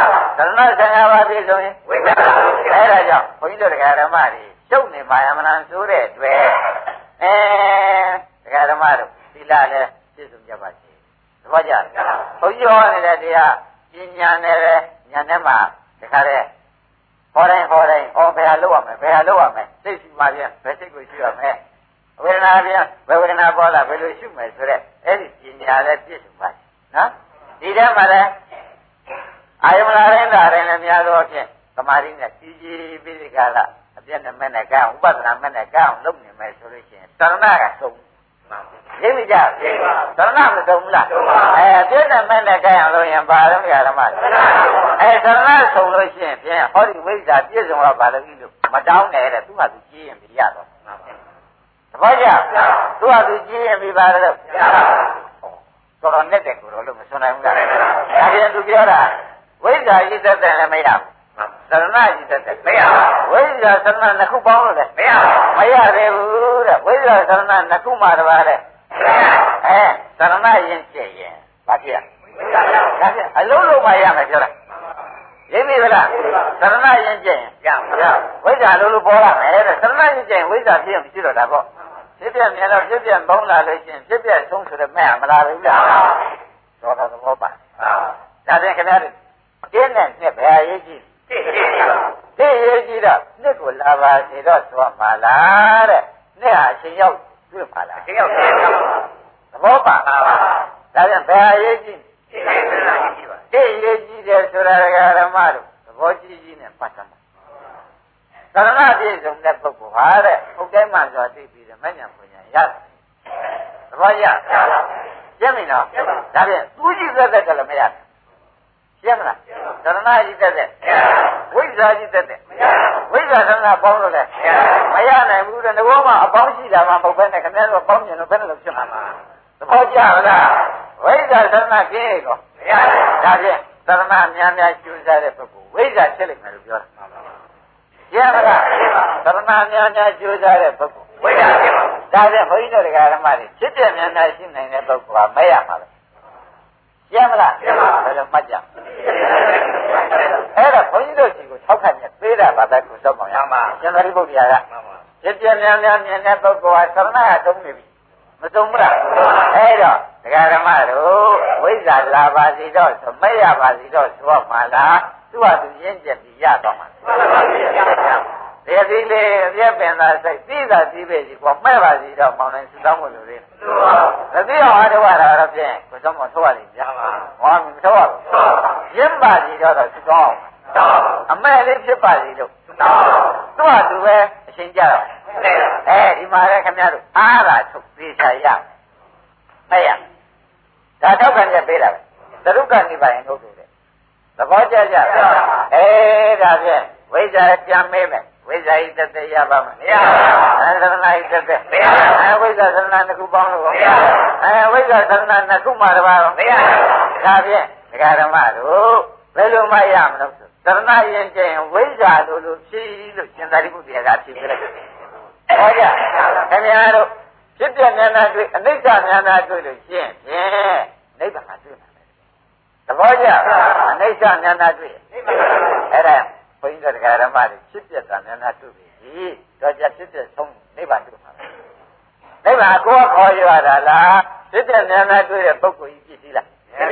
15ပါးပြည့်စုံရင်ဝိဇ္ဇာအဲ့ဒါကြောင့်ဘုန်းကြီးတို့ဒကာဓမ္မတွေကျုပ်နေမာယမနံဆိုတဲ့အတွက်ဒကာဓမ္မတို့သီလလည်းပြည့်စုံကြပါစေသဘောကျဘုန်းကြီးဟောနေတဲ့တရားပညာနဲ့ပဲညာနဲ့မှတခါတည်းဟောတိုင်းဘယ်ဟာလုပ်ရမလဲဘယ်ဟာလုပ်ရမလဲစိတ်ရှိမှပြန်ဘယ်စိတ်ကိုရှိရမလဲဝေဒနာပြန်ဘယ်ဝေဒနာပေါ်လာဘယ်လိုရှိမယ်ဆိုတဲ့အဲ့ဒီပညာလည်းပြည့်စုံပါနော်ဒီထဲမှာလည်းအာယမလာတိုင်းသာတိုင်းလည်းများသောဖြင့်သမာဓိနဲ့ကြီးကြီးပြီးဒီကလာအပြည့်နဲ့မဲ့နဲ့ကဥပဒနာမဲ့နဲ့ကလုပ်နေမယ်ဆိုလို့ရှိရင်သရဏကသုံးရိပ်မိကြသရဏမသုံးဘူးလားပြည့်နဲ့မဲ့နဲ့ကအောင်လို့ရင်ဘာလို့ဓမ္မသရဏသုံးလို့ရှိရင်ဖြင့်ဟောဒီဝိဇ္ဇာပြည့်စုံတော့ဘာလို့ဤလို့မတောင်းနဲ့တဲ့သူကသူကြီးရင်ပြရတော့သဘောကျသူကသူကြီးရင်ပြပါတော့တော်တော်နဲ့တဲ့ကိုလို့မဆွနိုင်ဘူးလားဒါပြန်သူပြောတာဝိဇ္ဇာဤသက်သက်လည်းမရဘူးသရဏကြီးသက်သက်မရဝိဇ္ဇာသရဏနှစ်ခုပေါင်းလို့လည်းမရသေးဘူးတဲ့ဝိဇ္ဇာသရဏနှစ်ခုမှတပါးတဲ့သရဏရင်ကျင့်ရင်ဘာဖြစ်ရဒါဖြင့်အလုံးလုံးမှရမယ်ပြောတာရိပ်ပြီလားသရဏရင်ကျင့်ရင်ရဝိဇ္ဇာလုံးလုံးပေါ်လာမယ်တဲ့သရဏရင်ကျင့်ဝိဇ္ဇာဖြစ်ရင်ဖြစ်တော့တာပေါ့ဖြစ်ပြမြင်တော့ဖြစ်ပြပေါင်းလာလို့ရှိရင်ဖြစ်ပြဆုံးဆိုတော့မဲ့မလာဘူးလားတော့သဘောပါဒါဖြင့်ခင်ဗျားတို့တင်းနဲ့နှစ်ဘယ်အရေးကြီးသိရေးကြည့်တော့နှစ်ကိုလာပါစေတော့သွားပါလားတဲ့နှစ်ဟာအချိန်ရောက်တွေ့ပါလားအချိန်ရောက်သဘောပါဒါပြန်ဘယ်အရေးကြီးသိရေးကြည့်တယ်ဆိုတာဓမ္မတို့သဘောကြီးနဲ့ပတ်သက်မှာသရဏပြည့်စုံတဲ့ပုဂ္ဂိုလ်ဟာတဲ့ဟုတ်တိုင်းမှဆိုသိပြီးတယ်မဉ္ဇဉ်ပညာရတယ်သဘောကျရှင်းပြီနော်ဒါဖြင့်သူရှိသက်သက်လည်းမရရှင်းမလားသရဏရှိသက်သက်ဝိဇ္ဇာရှိသက်သက်ဝိဇ္ဇာသရဏပေါင်းလို့လည်းမရနိုင်ဘူးတဲ့ဘောမှာအပေါင်းရှိတာမှမဟုတ်ဘဲနဲ့ခင်ဗျားတို့ပေါင်းမြင်လို့ဘယ်နဲ့လို့ဖြစ်မှာသဘောကျလားဝိဇ္ဇာသရဏကင်းတော့မရဘူးဒါဖြင့်သရဏများများကျူးစားတဲ့ပုဂ္ဂိုလ်ဝိဇ္ဇာဖြစ်လိမ့်မယ်လို့ပြောတာရှင်းမလားသရဏများများကျူးစားတဲ့ပုဂ္ဂိုလ်ဝိဇ္ဇာဖြစ်ပါဒါဖြင့်ဘုန်းကြီးတို့ဓမ္မတွေဖြစ်တဲ့များများရှိနိုင်တဲ့ပုဂ္ဂိုလ်ကမရမှာပဲရှင်းမလားရှင်းပါဘူးဒါတော့မှတ်ကြအဲ့တော့ဘုန်းကြီးတို့စီကိုထောက်ခံနေပေးတာဘာပဲကိုစောက်ပါရမှာရှင်သာရိပုတ္တရာကဖြစ်တဲ့များများမြင်တဲ့ပုဂ္ဂိုလ်ကသရဏကသုံးနေပြီမသုံးဘူးလားအဲ့တော့ဒကာဓမ္မတို့ဝိဇ္ဇာလာပါစီတော့မရပါစီတော့ဆိုမှလားသူ့ဟာသူရင်းကျက်ပြီးရတော့မှာဒီဒီလေးပြည့်ပင်သာစိတ်သိသာသိပဲကြီးကိုမဲ့ပါစီတော့မောင်နိုင်စတောင်းလို့လေမသိအောင်အားထုတ်ရတာတော့ဖြင့်ကိုယ်ဆုံးမထုတ်ရလိမ့်မယ်ဟောမထုတ်ရဘူးရင်းပါစီတော့စတောင်းအမဲ့လေးဖြစ်ပါစီလို့သူ့ဟာသူပဲအရှင်းကြတော့ဒီမှာလည်းခင်ဗျားတို့အားသာထုတ်သေးချာရမဲ့ရဒါထောက်ခံချက်ပေးတာပဲသရုပ်ကနေပါရင်ထုတ်တယ်သဘောကျကြဒါဖြင့်ဝိဇ္ဇာကြံမေးမယ်ဝိဇ္ဇာဤတသက်ရပါမမရဘူးသရဏဤတသက်မရဘူးဝိဇ္ဇာသရဏနှစ်ခုပေါင်းလို့မရဘူးဝိဇ္ဇာသရဏနှစ်ခုမှတပါတော့မရဘူးဒါဖြင့်ဒကာဓမ္မတို့ဘယ်လိုမှရမလို့ဆိုသရဏရင်ကျင်ဝိဇ္ဇာလိုဖြီးလို့ရှင်သာရိပုတ္တရာကဖြီးပြလိုက်ဟောကြခင်ဗျားတို့ဖြစ်ပြဉာဏ်တွေ့အနိစ္စဉာဏ်တွေ့လို့ရှင်းဖြင့်နိဗ္ဗာန်တွေ့မှာသဘောကျအနိစ္စဉာဏ်တွေ့အဲ့ဒါဘုန်းကြီးတို့တရားဓမ္မတွေဖြစ်ပြတာဉာဏ်တွေ့ပြီတော့ကြဖြစ်ပြဆုံးနိဗ္ဗာန်တွေ့မှာနိဗ္ဗာန်ကိုခေါ်ရတာလားဖြစ်ပြဉာဏ်တွေ့တဲ့ပုဂ္ဂိုလ်ကြီးပြည့်စည်လား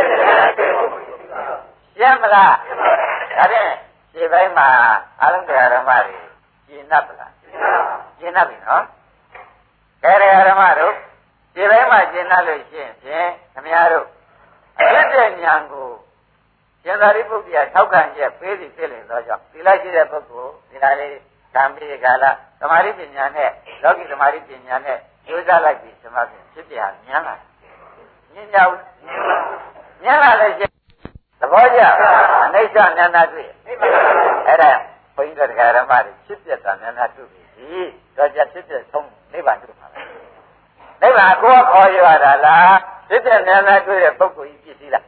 ရှင်းမလားဒါဖြင့်ဒီဘက်မှာအလုံးတရားဓမ္မတွေရှင်း납ပလားရှင်း납ပြီနော်တရားဓမ္မတို့ဒီဘက်မှာရှင်း납လို့ရှင်းဖြင့်ခင်ဗျားတို့အဖြစ်တဲ့ဉာဏ်ကိုရှင်သာရိပုတ္တရာထောက်ခံချက်ပေးစီဖြစ်နေသောကြောင့်သီလရှိတဲ့ပုဂ္ဂိုလ်ဒီလားလေးဓမ္မိကာလသမာဓိပညာနဲ့လောကီသမာဓိပညာနဲ့ကျိုးစားလိုက်ပြီးစမဖြင့်ဖြစ်ပြဉာဏ်လာညင်ကြဘူးဉာဏ်လာလည်းရှင်းသဘောကျအနိစ္စဉာဏ်တွေ့အဲ့ဒါဘုန်းကြီးတို့တရားဓမ္မတွေဖြစ်ပြတာဉာဏ်တွေ့ပြီတော့ကြဖြစ်ပြဆုံးနိဗ္ဗာန်တွေ့မှာနိဗ္ဗာန်ကိုခေါ်ရတာလားဖြစ်ပြဉာဏ်တွေ့တဲ့ပုဂ္ဂိုလ်ကြီးပြည့်စည်လား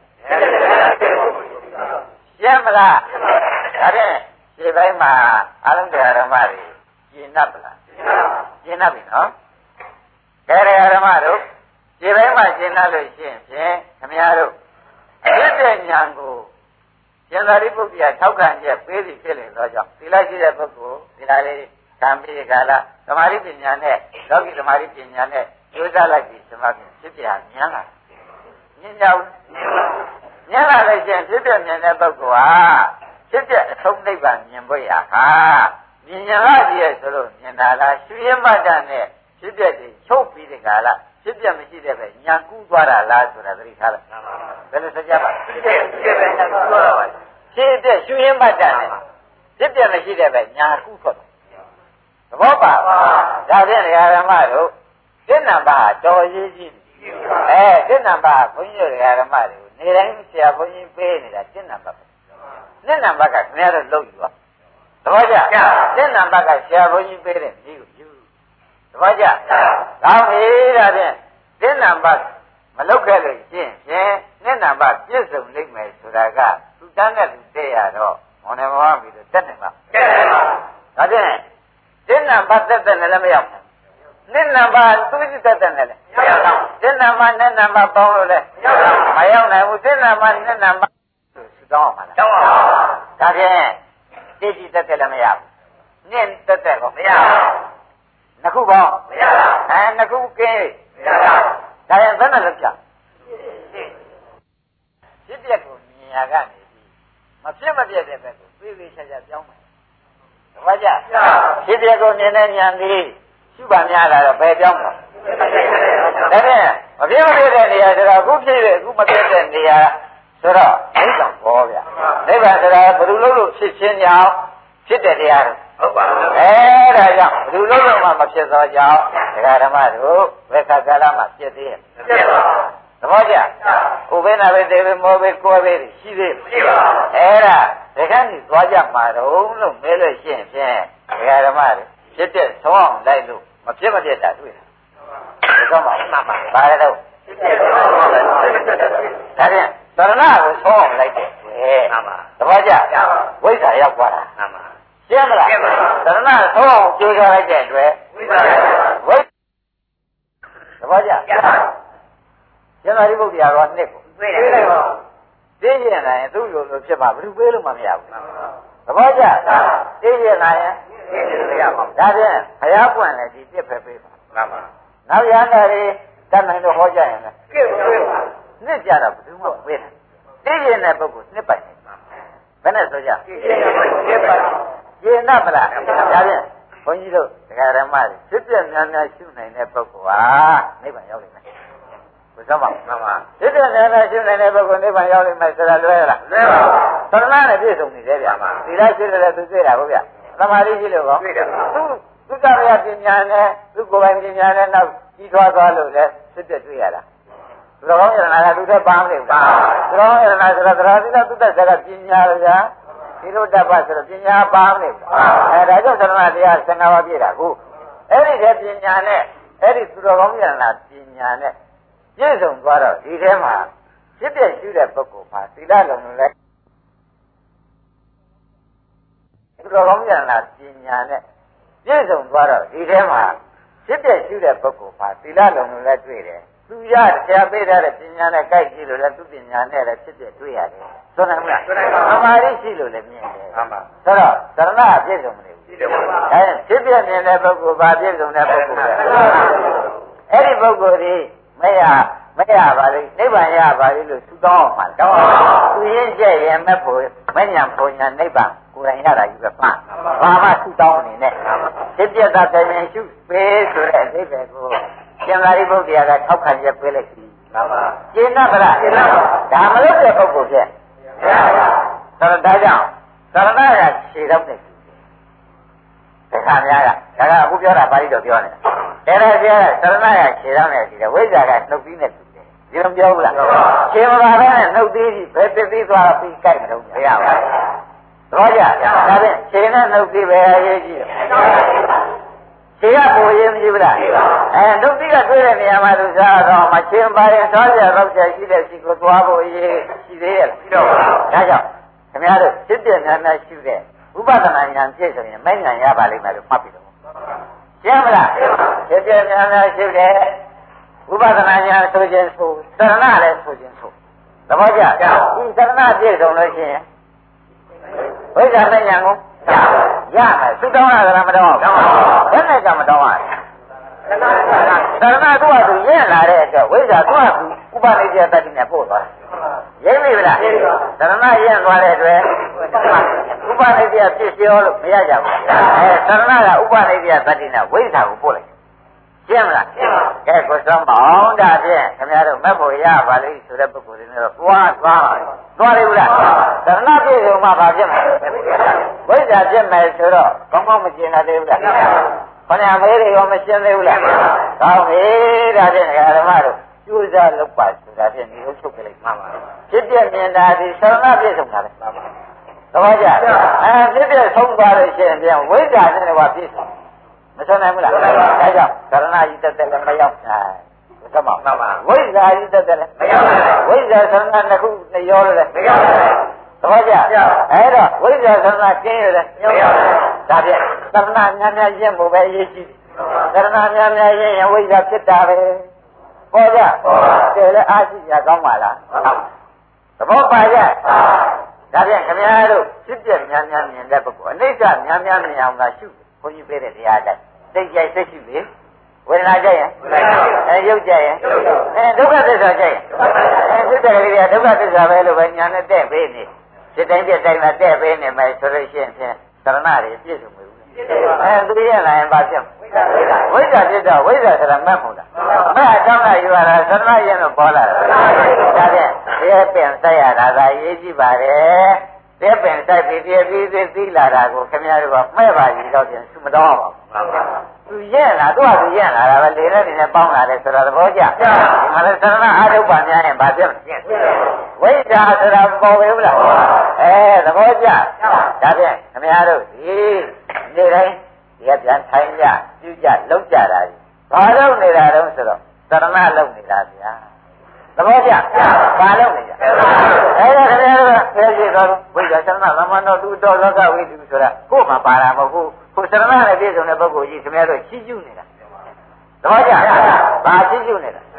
ရှင်းမလားဒါဖြင့်ဒီဘက်မှာအလုံးတရားဓမ္မတွေရှင်း납ပလားရှင်း납ပြီနော်တရားဓမ္မတို့ဒီဘက်မှာရှင်း납လို့ရှင်းဖြင့်ခင်ဗျားတို့ဖြစ်တဲ့ဉာဏ်ကိုရှင်သာရိပုတ္တရာထောက်ခံချက်ပေးစီဖြစ်နေသောကြောင့်သီလရှိတဲ့ပုဂ္ဂိုလ်ဒီလားလေးဓမ္မိကာလသမာဓိပညာနဲ့လောကီသမာဓိပညာနဲ့ကျိုးစားလိုက်ပြီးစမဖြင့်ဖြစ်ပြဉာဏ်လာဉာဏ်ကြောင့်ဉာဏ်လာလိုက်ခြင်းဖြစ်ပြဉာဏ်တဲ့ပုဂ္ဂိုလ်ဟာဖြစ်ပြအဆုံးနိဗ္ဗာန်မြင်ဖို့ရဟာမြင်ရကြည့်ရဆိုလို့မြင်တာလားရှုရမတ္တနဲ့ဖြစ်ပြတွေချုပ်ပြီးတဲ့ကာလဖြစ်ပြမရှိတဲ့ပဲညာကူးသွားတာလားဆိုတာသတိထားလိုက်ဘယ်လိုဆက်ကြပါဖြစ်ပြပဲညာကူးသွားတာပါဖြစ်ပြရှုရမတ္တနဲ့ဖြစ်ပြမရှိတဲ့ပဲညာကူးထွက်တယ်သဘောပါဒါဖြင့်ဓမ္မတို့စိတ်နံပါတ်တော်ရေးကြီးစိတ်နံပါတ်ဘုန်းကြီးတို့ဓမ္မတွေကိုနေတိုင်းဆရာဘုန်းကြီးပေးနေတာစိတ်နံပါတ်စိတ်နံပါတ်ကခင်ဗျားတို့လုပ်ယူပါသဘောကျစိတ်နံပါတ်ကဆရာဘုန်းကြီးပေးတဲ့ဒီကိုယူသဘောကျကောင်းပြီဒါဖြင့်စိတ်နံပါတ်မလုပ်ခဲ့လို့ရှင်းဖြင့်စိတ်နံပါတ်ပြည့်စုံနိုင်မယ်ဆိုတာကသူတန်းတဲ့သူတည့်ရတော့မောင်နေမောင်ပြီးတော့တက်နေမှာဒါဖြင့်စိတ်နံပါတ်တက်နဲ့လည်းမရောက်ဘူးနိနံပါတ်သူစိတ်တက်နဲ့လည်းမရောက်ဘူးစိတ်နံပါတ်နဲ့နံပါတ်ပေါင်းလို့လည်းမရောက်နိုင်ဘူးစိတ်နံပါတ်နဲ့နံပါတ်သူတောင်းပါလားတောင်းပါဒါဖြင့်သိကြည့်တက်လည်းမရဘူးနင့်တက်ကောမရဘူးနှစ်ခုပေါင်းမရဘူးနှစ်ခုကင်းမရဘူးဒါရင်ဘယ်နဲ့လဲပြဖြစ်ပြက်ကိုမြင်ရကနေပြီးမဖြစ်မပြက်တဲ့ဘက်ကိုပြေးပြေးချာချာပြောင်းမယ်တပည့်ကြဖြစ်ပြက်ကိုမြင်တဲ့ဉာဏ်လေးရှုပါများလာတော့ဘယ်ပြောင်းမလဲဒါဖြင့်မဖြစ်မပြက်တဲ့နေရာဆိုတော့အခုဖြစ်တယ်အခုမပြက်တဲ့နေရာဆိုတော့နိဗ္ဗာန်ဘောဗျနိဗ္ဗာန်ဆိုတာဘယ်လိုလုပ်လို့ဖြစ်ခြင်းကြောင့်ဖြစ်တဲ့တရားတွေဟုတ်ပါဘူးဒါကြောင့်ဘယ်လိုလုပ်လို့မှမဖြစ်သောကြောင့်ဒကာဓမ္မတို့ဘယ်ခါကာလမှဖြစ်သေးရဲ့ဖြစ်ပါဘူးသဘောကြဥပေနာပဲတေပဲမောပဲကိုယ်ပဲရှိသေးအဲ့ဒါဒါကနေ့သွားကြမှာတော့လို့မဲလို့ရှင်းဖြင့်ဒကာဓမ္မတွေဖြစ်တဲ့သုံးအောင်လိုက်လို့မဖြစ်မပြတ်တာတွေ့တာဒါတော့မှပါရတော့ဒါဖြင့်သရဏကိုသုံးအောင်လိုက်တယ်သဘောကျဝိဇ္ဇာရောက်သွားတာရှင်းမလားသရဏသုံးအောင်ကြိုးစားလိုက်တဲ့အတွက်ဝိဇ္ဇာသဘောကျကျန်တာဒီဘုရားတော်နှစ်ကိုသိလိုက်ပါသိရင်လည်းသူ့လိုလိုဖြစ်ပါဘယ်သူပေးလို့မှမရဘူးသဘောကျသိရင်လည်းရပါဘူးဒါဖြင့်ဘုရားပွင့်လည်းဒီပြစ်ပဲပေးပါနောက်ရဟန္တာတွေတတ်နိုင်လို့ဟောကြရင်လည်းနှစ်ကြတာဘယ်သူမှမပေးနိုင်သိရင်တဲ့ပုဂ္ဂိုလ်နှစ်ပိုင်ဘယ်နဲ့ဆိုကြကျေနပ်ပလားဒါဖြင့်ဘုန်းကြီးတို့ဒကာဓမ္မတွေဖြစ်ပြများများရှုနိုင်တဲ့ပုဂ္ဂိုလ်ဟာနိဗ္ဗာန်ရောက်လိမ့်မယ်ဘုရားမှာဖြစ်ပြများများရှုနိုင်တဲ့ပုဂ္ဂိုလ်နိဗ္ဗာန်ရောက်လိမ့်မယ်ဆိုတာလွဲလားလွဲပါဘူးသရဏနဲ့ပြည့်စုံနေတယ်ဗျာသီလရှိတယ်သူသိတာဟုတ်ဗျာသမာဓိရှိလို့ကောသိတယ်သူကရပညာနဲ့သူကိုယ်ပိုင်ပညာနဲ့နောက်ကြီးထွားသွားလို့လည်းဖြစ်ပြတွေ့ရတာသူတော်ကောင်းယရနာကသူတက်ပါမလို့ပါသူတော်ကောင်းယရနာဆိုတော့သရသီလသူတက်စကားပညာလို့ဗျာဒီလိုတတ်ပါဆိုတော့ပညာပါမလို့ဒါကြောင့်သရဏတရား15ပါးပြည့်တာကိုအဲ့ဒီတဲ့ပညာနဲ့အဲ့ဒီသူတော်ကောင်းယရနာပညာနဲ့ပြည့်စုံသွားတော့ဒီထဲမှာဖြစ်ပြရှိတဲ့ပုဂ္ဂိုလ်ပါသီလလုံးလုံးလဲသူတော်ကောင်းယရနာပညာနဲ့ပြည့်စုံသွားတော့ဒီထဲမှာဖြစ်ပြရှိတဲ့ပုဂ္ဂိုလ်ပါသီလလုံးလုံးလဲတွေ့တယ်သူရတရားပေးထားတဲ့ပညာနဲ့ကြိုက်ကြည့်လို့လည်းသူပညာနဲ့လည်းဖြစ်ပြတွေ့ရတယ်ဆိုနိုင်မလားသမာဓိရှိလို့လည်းမြင်တယ်ဆိုတော့သရဏအပြည့်စုံမနေဘူးအဲဖြစ်ပြမြင်တဲ့ပုဂ္ဂိုလ်ပါပြည့်စုံတဲ့ပုဂ္ဂိုလ်ပဲအဲ့ဒီပုဂ္ဂိုလ်ဒီမရပါလိမ့်နိဗ္ဗာန်ရပါလိမ့်လို့သူတောင်းအောင်မှာတောင်းသူရင်းကျက်ရင်မဲ့ဖို့မဉ္ဇဉ်ပုံညာနိဗ္ဗာန်ကိုယ်တိုင်ရတာကြီးပဲပါဘာမှသူတောင်းအနေနဲ့ဖြစ်ပြတာတိုင်ရင်ရှုပေးဆိုတဲ့အဓိပ္ပာယ်ကိုရှင်သာရိပုတ္တရာကထောက်ခံချက်ပေးလိုက်ပြီရှင်းနာပလားဒါမလို့တဲ့ပုဂ္ဂိုလ်ဖြစ်ဒါကြောင့်သရဏကခြေတော့နေတခါများကဒါကအခုပြောတာပါဠိတော်ပြောနေတာအဲ့ဒါပြောသရဏကခြေတော့နေပြီဝိဇ္ဇာကနှုတ်ပြီးနေပြီဒီလိုပြောဘူးလားခြေမပါဘဲနဲ့နှုတ်သေးပြီဘယ်တစ်ပြီးသွားပြီးကြိုက်မလို့မရပါဘူးသဘောကျဒါဖြင့်ခြေနဲ့နှုတ်ပြီးပဲအရေးကြီးတယ်ခြေကပူရင်မကြည့်ဘူးလားနှုတ်ပြီးကတွေ့တဲ့နေရာမှာသူစားတော့မှခြေပါရင်သွားကြတော့ကြရှိတဲ့ရှိကိုသွားဖို့အရေးရှိသေးရဲ့ပြီးတော့ဒါကြောင့်ခင်ဗျားတို့စစ်ပြများများရှိတဲ့ဥပဒနာဉာဏ်ပြည့်စုံရင်မဲ့ဉာဏ်ရပါလိမ့်မယ်လို့မှတ်ပြီးတော့ရှင်းမလားစစ်ပြများများရှိတဲ့ဥပဒနာဉာဏ်ဆိုခြင်းဆိုသရဏလည်းဆိုခြင်းဆိုသဘောကျဒီသရဏပြည့်စုံလို့ရှိရင်ဝိဇ္ဇာမဲ့ဉာဏ်ကိုရမယ်သူတောင်းရတာမတောင်းအောင်ဘယ်နဲ့ကမတောင်းရသရဏသူ့ဟာသူရင့်လာတဲ့အတွက်ဝိဇ္ဇာသူ့ဟာသူဥပနိစ္စတတိနဲ့ပို့သွားတယ်ရိပ်ပြီလားသရဏရင့်သွားတဲ့အတွက်ဥပနိစ္စဖြစ်ပြောလို့မရကြဘူးသရဏကဥပနိစ္စတတိနဲ့ဝိဇ္ဇာကိုပို့လိုက်ရှင်းမလားရှင်းပါကဲကိုစောမောင်ဒါဖြင့်ခင်ဗျားတို့မက်ဖို့ရပါလိမ့်ဆိုတဲ့ပုဂ္ဂိုလ်တွေနဲ့တော့သွားလိမ့်ဘူးလားသရဏပြည့်စုံမှဘာဖြစ်မလဲဝိဇ္ဇာဖြစ်မယ်ဆိုတော့ကောင်းကောင်းမကျင်နိုင်သေးဘူးလားခဏမေးတွေရောမရှင်းသေးဘူးလားကောင်းပြီဒါဖြင့်ဓမ္မတို့ကျိုးစားလုပ်ပါဆိုတာဖြင့်ဒီလိုချုပ်ပြလိုက်မှပါဖြစ်ပြမြင်တာဒီသရဏပြည့်စုံတာလေသဘောကျဖြစ်ပြဆုံးသွားလို့ရှိရင်ပြန်ဝိဇ္ဇာနဲ့တော့ပြည့်စုံမဆုံးနိုင်ဘူးလားဒါကြောင့်သရဏကြီးတက်လည်းမရောက်နိုင်သမဝိဇ္ဇာကြီးတက်လည်းမရောက်နိုင်ဝိဇ္ဇာသရဏနှစ်ခုနှစ်ရောလည်းမရောက်နိုင်သဘောကျအဲ့တော့ဝိဇ္ဇာသရဏကျင်းရတယ်မရောက်နိုင်ဒါဖြင့်သရဏများများရင့်ဖို့ပဲအရေးကြီးသရဏများများရင့်ရင်ဝိဇ္ဇာဖြစ်တာပဲပေါ်ကြတယ်လည်းအားရှိရကောင်းပါလားသဘောပါကြဒါဖြင့်ခင်ဗျားတို့ဖြစ်ပြများများမြင်တဲ့ပုဂ္ဂိုလ်အနိစ္စများများမြင်အောင်သာရှုဘုန်းကြီးပေးတဲ့တရားတိုင်းစိတ်ကြိုက်စိတ်ရှိလေဝေဒနာကြိုက်ရင်ရုပ်ကြိုက်ရင်ဒုက္ခသစ္စာကြိုက်ရင်ဖြစ်တဲ့ကလေးကဒုက္ခသစ္စာပဲလို့ပဲညာနဲ့တဲ့ပေးနေစိတ်တိုင်းပြတိုင်းမှာတဲ့ပေးနေမယ်ဆိုလို့ရှိရင်ဖြင့်သရဏတွေပြည့်စုံပြီသူရလာရင်ဘာဖြစ်ဝိဇ္ဇာဖြစ်တော့ဝိဇ္ဇာဆိုတာမတ်မို့လားမတ်အကြောင်းကယူရတာသရဏရင်တော့ပေါ်လာတာဒါဖြင့်ဒီပင်ဆက်ရတာသာရေးကြည့်ပါတယ်တဲ့ပင်ဆိုင်ပြီးတည်းသီးလာတာကိုခင်ဗျားတို့ကမဲ့ပါကြီးတော့ပြန်သူမတော်ပါဘူးသူရဲ့လားသူကသူရဲ့လားဒါပဲလေနဲ့ဒီနဲ့ပေါင်းလာတယ်ဆိုတော့သဘောကျဒီမှာလည်းသရဏအာထုပ်ပါများရင်ဗာပြတ်ဝိဇ္ဇာဆိုတာပေါ်ပဲဘူးလားသဘောကျဒါဖြင့်ခင်ဗျားတို့ဒီနေ့တိုင်းဒီကပြန်ထိုင်ကြပြုကြလောက်ကြတာကြီးဘာလို့နေတာတုံးဆိုတော့သရဏလောက်နေတာဗျာသဘောကျဘာလို့နေကြဒါခင်ဗျားတို့ဆဲကြည့်တော့ဝိဇ္ဇာသရဏသမဏောသူတော်လောကဝိတုဆိုတာကို့မှာပါတာမဟုတ်ဘူးကိုသရဏနဲ့ပြည့်စုံတဲ့ပုဂ္ဂိုလ်ကြီးခင်ဗျားတို့ချီးကျူးနေတာသဘောကျဘာချီးကျူးနေတာ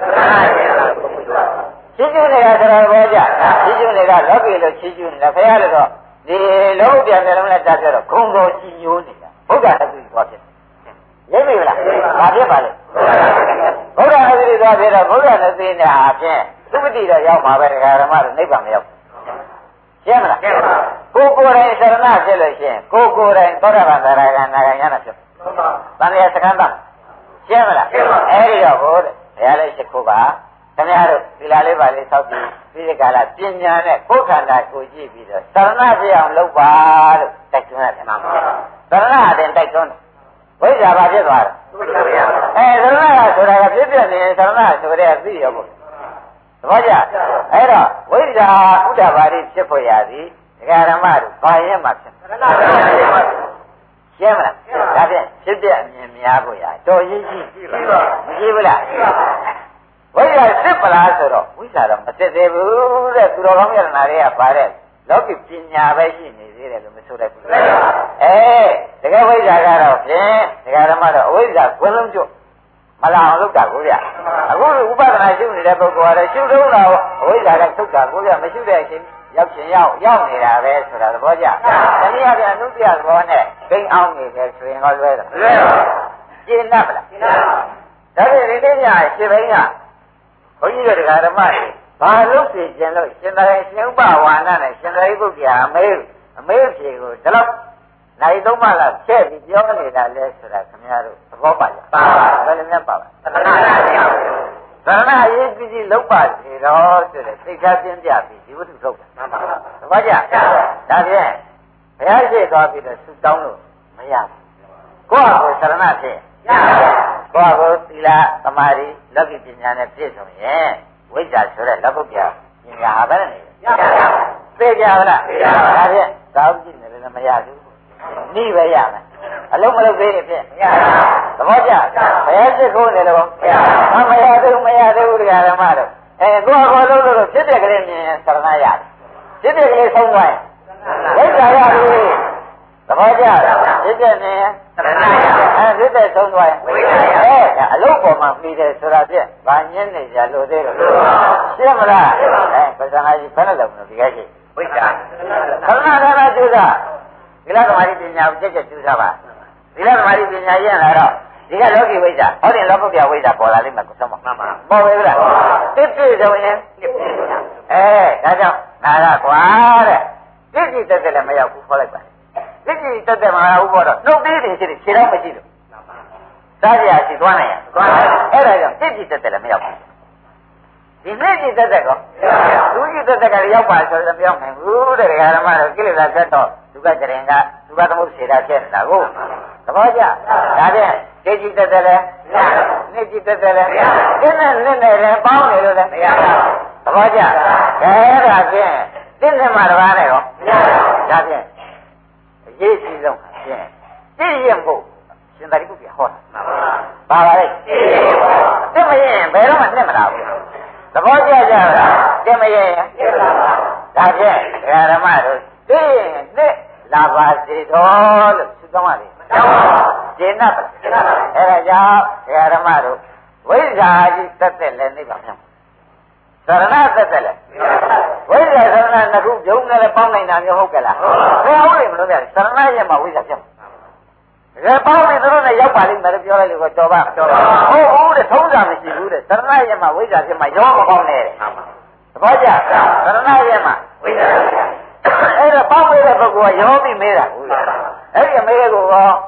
ချီးကျူးနေတာဆိုတော့ဘောကျချီးကျူးနေတာလောကီလို့ချီးကျူးနေတာခင်ဗျားတို့ဒီလောကပြန်တယ်လို့လည်းတတ်ပြတော့ဂုံတော်ချီးညိုးနေတာဘုရားတပည့်သွားဖြစ်ရိပ်ပြီလားဘာဖြစ်ပါလဲဘုရားတပည့်သွားဖြစ်တော့ဘုရားနဲ့သိနေတာအဖြစ်သုပတိတော့ရောက်မှာပဲဓမ္မတို့နိဗ္ဗာန်မရောက်ရှင်းမလားကိုယ်တိုင်သရဏဖြစ်လို့ရှိရင်ကိုယ်တိုင်သောတာပန်သရဂံနာဂံရနာဖြစ်သံဃာစကံတရှင်းမလားအဲဒီတော့ဘုရားလေးရှိခိုးပါခင်ဗျားတို့သီလလေးပါလေးသောက်ပြီးဒီကလာပညာနဲ့ကိုယ်ခန္ဓာကိုကြည့်ပြီးတော့သရဏဖြစ်အောင်လုပ်ပါလို့တိုက်တွန်းရတယ်သရဏအတင်တိုက်တွန်းတယ်ဝိဇ္ဇာဘာဖြစ်သွားလဲသရဏဆိုတာကဖြစ်ပြနေသရဏဆိုတဲ့သိရဖို့သဘောကျအဲ့တော့ဝိဇ္ဇာဥဒ္ဒဘာတိဖြစ်ဖို့ရသည်ဒကာဓမ္မတို့ဘာရင်မှဖြစ်ရှင်းမလားဒါဖြင့်ဖြစ်ပြအမြင်များဖို့ရတော်ရည်ရှိမရှိဘူးလားဝိဇ္ဇာစစ်ပလားဆိုတော့ဝိဇ္ဇာတော့မစစ်သေးဘူးတဲ့သူတော်ကောင်းယတနာတွေကပါတဲ့လောကီပညာပဲရှိနေသေးတယ်လို့မဆိုလိုက်ဘူးတကယ်ဝိဇ္ဇာကတော့ဖြင့်ဒကာဓမ္မတော့အဝိဇ္ဇာခွင်းလုံးကျွတ်မလာအောင်လုပ်တာကိုဗျအခုဥပဒနာရှုနေတဲ့ပုဂ္ဂိုလ်ကတော့ရှုတော့တော့အဝိဇ္ဇာကထုတ်တာကိုဗျမရှိတဲ့အချိန်ရောက်ချင်းရောက်နေတာပဲဆိုတာသဘောကျတနည်းအားဖြင့်အနုတ္တရသဘောနဲ့ဂိမ်းအောင်နေတယ်ဆိုရင်ဟောလွဲတယ်ကျင့်တတ်မလားဒါဖြင့်ဒီနေ့ညရှင်ဘိန်းကဘုန်းကြီးတို့တရားဓမ္မတွေဘာလို့သိကျင်လို့ရှင်သာရိရှင်ဥပဝါဒနဲ့ရှင်သာရိပုတ္တရာအမေဖြေကိုဒီလောက်နိုင်သုံးပါလားဖြည့်ပြီးပြောနေတာလဲဆိုတာခင်ဗျားတို့သဘောပါလားပါပါဘယ်လိုများပါပါသရဏအရေးကြီးလောက်ပါစေတော့ဆိုတဲ့သိက္ခာပြင်းပြပြီးဒီဝတ္ထုထုတ်တာသဘောကျဒါဖြင့်ဘုရားရှိသွားပြီးတော့ဆုတောင်းလို့မရဘူးကိုယ့်ဟာကိုယ်သရဏဖြင့်ရပါဘူးကိုယ့်ဟာကိုယ်သီလသမာဓိလောကီပညာနဲ့ပြည့်စုံရင်ဝိဇ္ဇာဆိုတဲ့လောကုတ္တရာပညာဟာပဲနေရပါဘူးသိကြပါလားဒါဖြင့်သာဝတိနဲ့လည်းမရဘူးနိပဲရမယ်အလုံးမလုံးသေးရင်ဖြင့်သဘောကျဘယ်စစ်ခိုးနေလို့မရသေးဘူးတရားဓမ္မတို့ကိုယ်ကိုယ်လုံးလို့ဖြစ်တဲ့ကလေးမြင်သရဏရတယ်ဖြစ်တဲ့ကလေးဆုံးသွားရင်ဝိဇ္ဇာရပြီသဘောကျဖြစ်တဲ့မြင်သရဏရဖြစ်တဲ့ဆုံးသွားရင်ဝိဇ္ဇာရအလုံးပေါ်မှာပြီးတယ်ဆိုတာဖြင့်ဗာညင်းနေကြလို့သေးတယ်ရှင်းမလားပဇာနာကြီးဘယ်နဲ့လုံးလို့ဒီကရှိဝိဇ္ဇာသရဏကျူတာသီလသမာဓိပညာကိုကြက်ကျူစားပါသီလသမာဓိပညာရရင်တော့ဒီကလောကီဝိဇ္ဇာဟောတယ်လောကုတ္တရာဝိဇ္ဇာပေါ်လာလိမ့်မယ်ကိုသုံးပါမှန်ပါပေါ်ပဲလားတစ်ပြည့်ဆိုရင်ဒါကြောင့်ငါကကွာတဲ့တစ်ကြည့်တက်တယ်လည်းမရောက်ဘူးခေါ်လိုက်ပါတစ်ကြည့်တက်တယ်မရောက်ဘူးတော့နှုတ်သေးတယ်ရှိတယ်ခြေတော့မရှိလို့စားကြရရှိသွားနိုင်ရအဲ့ဒါကြောင့်တစ်ကြည့်တက်တယ်လည်းမရောက်ဘူးဒီနေ့ကြည့်တက်တယ်ကောသူကြည့်တက်တယ်ကရောက်ပါဆိုတော့မရောက်နိုင်ဘူးတဲ့ဓမ္မတို့ကိလေသာဆက်တော့ဒုက္ခကြရင်ကဒုက္ခသမုဒ္ဒေတာဖြစ်နေတာကိုသဘောကျဒါဖြင့်သိကြည့်တက်တယ်လည်းနေ့ကြည့်တက်တယ်လည်းဒီနဲ့လည်းပေါင်းနေလို့လည်းမရဘူးသဘောကျအဲ့ဒါဖြင့်တင်းနဲ့မှတစ်ပါးနဲ့ရောဒါဖြင့်အရေးကြီးဆုံးဖြင့်သိရင်ဖို့ရှင်သာရိပုတ္တရာဟောတာပါပါလေသိမရင်ဘယ်တော့မှနှစ်မလာဘူးသဘောကျကြလားသိမရင်ဒါဖြင့်ဓမ္မတို့သိရင်နှစ်လာပါစေတော်လို့သူတောင်းရတယ်ကျေနပ်ပါအဲ့ဒါကြောင့်ဓမ္မတို့ဝိဇ္ဇာကြီးတက်တဲ့လည်းနိဗ္ဗာန်သရဏသက်သက်လဲဝိဇ္ဇာသရဏနှစ်ခုပြုံးနဲ့လည်းပေါင်းနိုင်တာမျိုးဟုတ်ကဲ့လားဘယ်ဟုတ်လိမ့်မလို့ပြသရဏရဲ့မှာဝိဇ္ဇာဖြစ်မှာပေါင်းပြီးသူတို့နဲ့ရောက်ပါလိမ့်မယ်လို့ပြောလိုက်လို့တော်ပါဟုတ်ဘူးတဲ့ထုံးတာမရှိဘူးတဲ့သရဏရဲ့မှာဝိဇ္ဇာဖြစ်မှာရောမကောင်းနဲ့တဲ့သဘောကျသရဏရဲ့မှာဝိဇ္ဇာအဲ့ဒါပေါင်းပေးတဲ့ပုဂ္ဂိုလ်ကရောပြီးမေးတာဟုတ်လားအဲ့ဒီမေးတဲ့ကို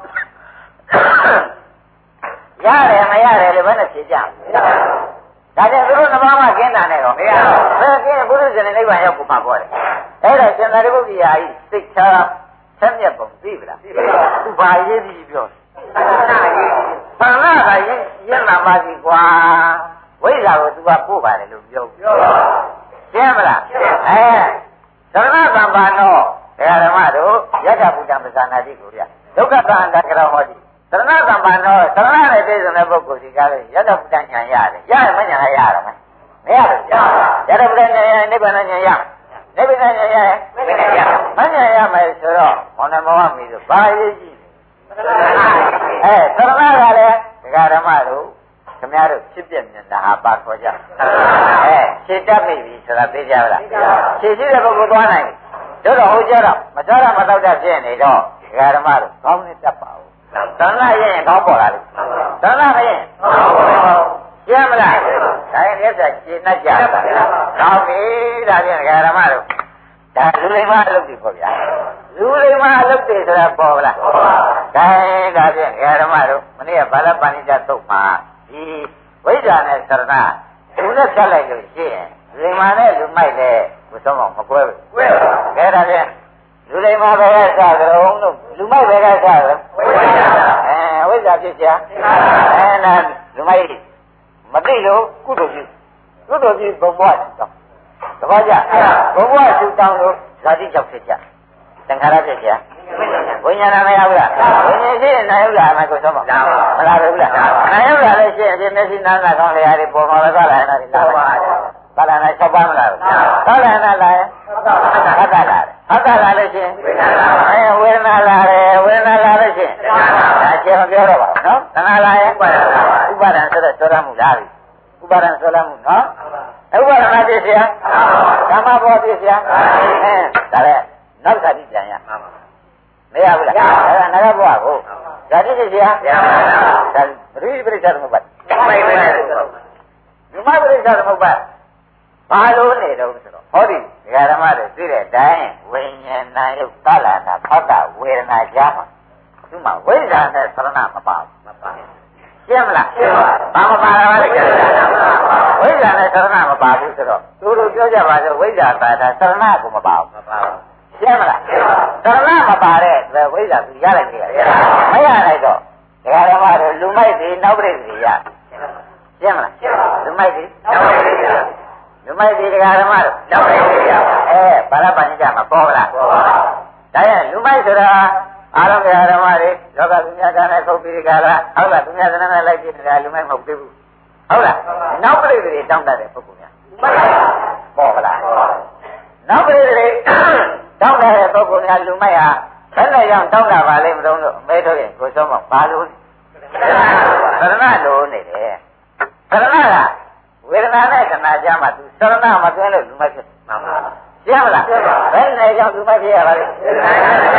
ရတယ်မရတယ်လည်းဘယ်နဲ့ဖြေကြဒါကြောင့်သူတို့နှမမကင်းတာနဲ့တော့မရဘူးဘယ်ကင်းဘုရားရှင်နိဗ္ဗာန်ရောက်ကိုမှာပေါ်တယ်အဲ့ဒါရှင်သာရိပုတ္တရာကြီးစိတ်ချဆက်မြတ်ပုံသိပလားသိပါဘူးသူဘာရေးပြီးပြောသန္နာကရင်နာမကြီးကွာဝိဇ္ဇာကိုသူကပို့ပါတယ်လို့ပြောပါရှင်းမလားအဲသရဏသံပါနောဓမ္မတို့ယတ္ထဗုဒ္ဓံပဇာနာတိကိုရဒုက္ခသံတကရောဟောတိသရဏသံပါနောသရဏနဲ့ပြည့်စုံတဲ့ပုဂ္ဂိုလ်ဒီကားလို့ယတ္ထဗုဒ္ဓဉာဏ်ရတယ်ရရင်မဉာဏ်ရရတော့မယ်မရဘူးယတ္ထဗုဒ္ဓဉာဏ်ရနိဗ္ဗာန်ဉာဏ်ရနိဗ္ဗာန်ဉာဏ်ရမဉာဏ်ရမယ်ဆိုတော့မောင်နှမောမီတို့ဘာရေးကြည့်သရဏကလည်းဒကာဓမ္မတို့ခင်ဗျားတို့ဖြစ်ပြမြင်တာဟာပါခေါ်ကြခြေတက်မိပြီဆိုတာသိကြလားခြေရှိတဲ့ပုဂ္ဂိုလ်သွားနိုင်ပြီတို့တော့ဟိုကြတော့မစားရမတော့တတ်ဖြစ်နေတော့ဒကာဓမ္မတို့ကောင်းနေတတ်ပါဘူးသရဏရင်ကောင်းပေါ်လာတယ်သရဏမရင်ရှင်းမလားဒါရင်လက်ဆက်ရှင်းတတ်ကြတာကောင်းပြီဒါဖြင့်ဒကာဓမ္မတို့ဒါလူလိမ္မာအလုပ်တွေပေါ့ဗျာလူလိမ္မာအလုပ်တွေဆိုတာပေါ်လားဒါဒါဖြင့်ဒကာဓမ္မတို့မနေ့ကဘာလပဏိတသုတ်မှာဒီဝိဇ္ဇာနဲ့သရဏသူနဲ့ဖြတ်လိုက်လို့ရှိရင်လိမ္မာနဲ့လူမိုက်တဲ့ကိုဆုံးအောင်မကွဲဘူးကွဲပါဘူးဒါဖြင့်လူလိမ္မာပဲစကြုံလို့လူမိုက်ပဲစကြတယ်ဝိဇ္ဇာဖြစ်ချာနာလူမိုက်မသိလို့ကုသိုလ်ပြုဘုံဘဝတောင်းတပည့်ကြဘုံဘဝသူတောင်းလို့ဇာတိကြောက်ဖြစ်ကြသင်္ခါရဖြစ်ချာဝိညာဏမရဘူးလားဝိညာဉ်ရှိရင်နာယုလားအမကိုဆုံးမလာဘူးလားနာယုလားလည်းရှိရင်ဒီမျက်စိနားနာကောင်းလေဟာဒီပေါ်မှာပဲသွားလာနေတာဒီလာပါသာလနာ၆ပါးမလားသာလနာလာရင်ဟတ္တလာလို့ရှိရင်ဝေဒနာလာတယ်ဝေဒနာလာလို့ရှိရင်ဒါကျေမပြောတော့ပါဘူးနော်သနာလာရင်ဥပါဒံဆိုတော့သောရမှုလားပြီဥပါဒံဆိုရမှုနော်ဥပါဒနာပြည့်စရာဓမ္မဘောပြည့်စရာဒါလည်းနောက်သာတိပြန်ရမရဘူးလားအဲ့ဒါငါကဘွားကိုဇာတိဖြစ်เสียဒါပရိပရိစ္ဆသမုပ္ပါဒ်မိုက်ပဲဒီမှာပရိစ္ဆသမုပ္ပါဒ်ဘာလို့နေတော့ဆိုတော့ဟောဒီဒကာဓမ္မတွေသိတဲ့အတိုင်းဝိညာဏယုတ်သလနာဖတ်တာဝေဒနာကြားမှာသူမှဝိဇ္ဇာနဲ့သရဏမပါဘူးရှင်းမလားရှင်းပါဘာမပါတာလဲဝိဇ္ဇာနဲ့သရဏမပါဘူးဆိုတော့သူတို့ပြောကြပါဆိုဝိဇ္ဇာပါတာသရဏကိုမပါဘူးရှင်းမလားသရဏမပါတဲ့ဝိဇ္ဇာသူရလိုက်ပြီမရလိုက်တော့ဒကာဓမ္မတို့လူမိုက်တွေနောက်ပြိတွေရရှင်းမလားလူမိုက်တွေနောက်ပြိတွေလူမိုက်တွေဒကာဓမ္မတို့နောက်ပြိတွေရဘာလပဏိတမပေါ်လားပေါ်ပါဒါရင်လူမိုက်ဆိုတာအားလုံးဒကာဓမ္မတွေလောကသူများကလည်းခုတ်ပြီးကြလားဟုတ်လားသူများကလည်းလိုက်ပြီးနေတာလူမိုက်မဟုတ်သေးဘူးဟုတ်လားနောက်ပြိတွေတောင်းတတ်တဲ့ပုဂ္ဂိုလ်များပေါ်ပါလားနောက်ပြိတွေတောင်းတဲ့ပုဂ္ဂိုလ်များလူမိုက်ဟာဘယ်နဲ့ကြောင့်တောင်းတာပါလဲမတုံးလို့မဲထုတ်ရင်ကိုဆုံးမဘာလို့သရဏလို့နေတယ်သရဏကဝေဒနာနဲ့ခဏကြားမှာသူသရဏမသွင်းလို့လူမိုက်ဖြစ်မှန်ပါရှင်းမလားဘယ်နဲ့ကြောင့်လူမိုက်ဖြစ်ရပါလဲသရဏ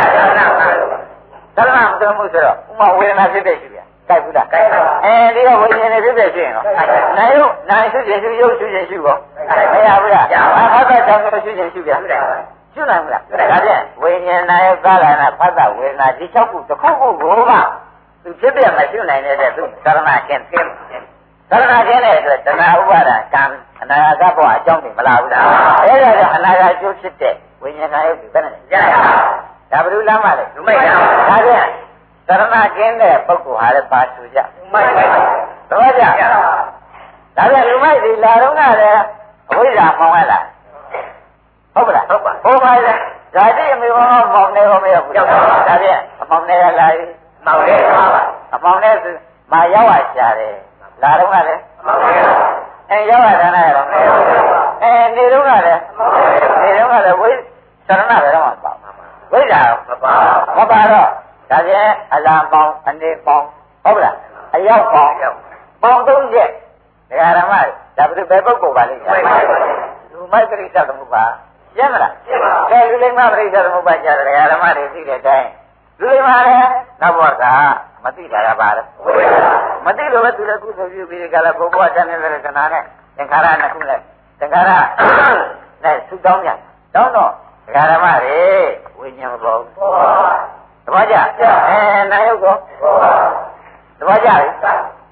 မသွင်းမှုဆိုတော့ဥမာဝေဒနာဖြစ်တဲ့ရှိပြန်ကြိုက်ဘူးလားဒီကဝိညာဉ်နဲ့ဖြစ်တဲ့ရှိရင်တော့နိုင်ရှုခြင်းရှုရုပ်ရှုခြင်းရှုတော့မရဘူးလားဟုတ်ကဲ့တောင်းရှုခြင်းရှုပြန်ရှုနိုင်မလားဒါဖြင့်ဝိညာဏရဲ့သာလနာဖတ်တာဝေဒနာဒီ၆ခုတစ်ခုခုကိုကသူဖြစ်ပြမရှုနိုင်တဲ့သူသရဏကင်းသရဏကင်းတဲ့အတွက်တဏှာဥပါဒကံအနာဂတ်ဘဝအကြောင်းတွေမလာဘူးလားအဲ့ဒါကြောင့်အနာဂတ်ကျိုးဖြစ်တဲ့ဝိညာဏရဲ့ဒီဘယ်နဲ့ရရဒါဘယ်လိုလမ်းမလဲလူမိုက်တာဒါဖြင့်သရဏကင်းတဲ့ပုဂ္ဂိုလ်ဟာလည်းပါသူကြမိုက်ပါတော့ကြဒါဖြင့်လူမိုက်ဒီလာတော့ကလည်းအဝိဇ္ဇာမောင်းရလားဟုတ်ပါလားဟုတ်ပါဟောပါလေဇာတိအမေဘောမောင်နေရောမရောက်ဘူးဒါဖြင့်အမောင်နေရလာပြီမောင်နေပါအမောင်နေမာရောက်ရရှာတယ်လာတော့ကလည်းမောင်နေရောက်ရတာနဲ့ရောနေတော့ကလည်းဝိသရဏပဲတော့မပါဝိဇ္ဇာမပါတော့ဒါဖြင့်အလာပေါင်းအနေပေါင်းဟုတ်လားအရောက်ပေါင်းသုံးချက်ဒကာဓမ္မဒါဘယ်ပုဂ္ဂိုလ်ပါလိမ့်မယ်လူမိုက်ပရိစ္ဆသမုပ္ပါရှင်းမလားရှင်းပါဘူးလူလိမ္မာပရိစ္ဆသမုပ္ပါကျတဲ့ဓမ္မတွေသိတဲ့အတိုင်းလူလိမ္မာလည်းနောက်ဘဝကမသိတာကပါလေမသိလို့ပဲသူလည်းကုသိုလ်ပြုပြီးကြလားဘုရားတန်တဲ့ကနာနဲ့သင်္ခါရနှစ်ခုနဲ့သင်္ခါရနဲ့သုတောင်းကြတောင်းတော့ဓမ္မတွေဝိညာဉ်မပေါ်ဘူးသဘောကျနာယုတ်ကောသဘောကျပြီ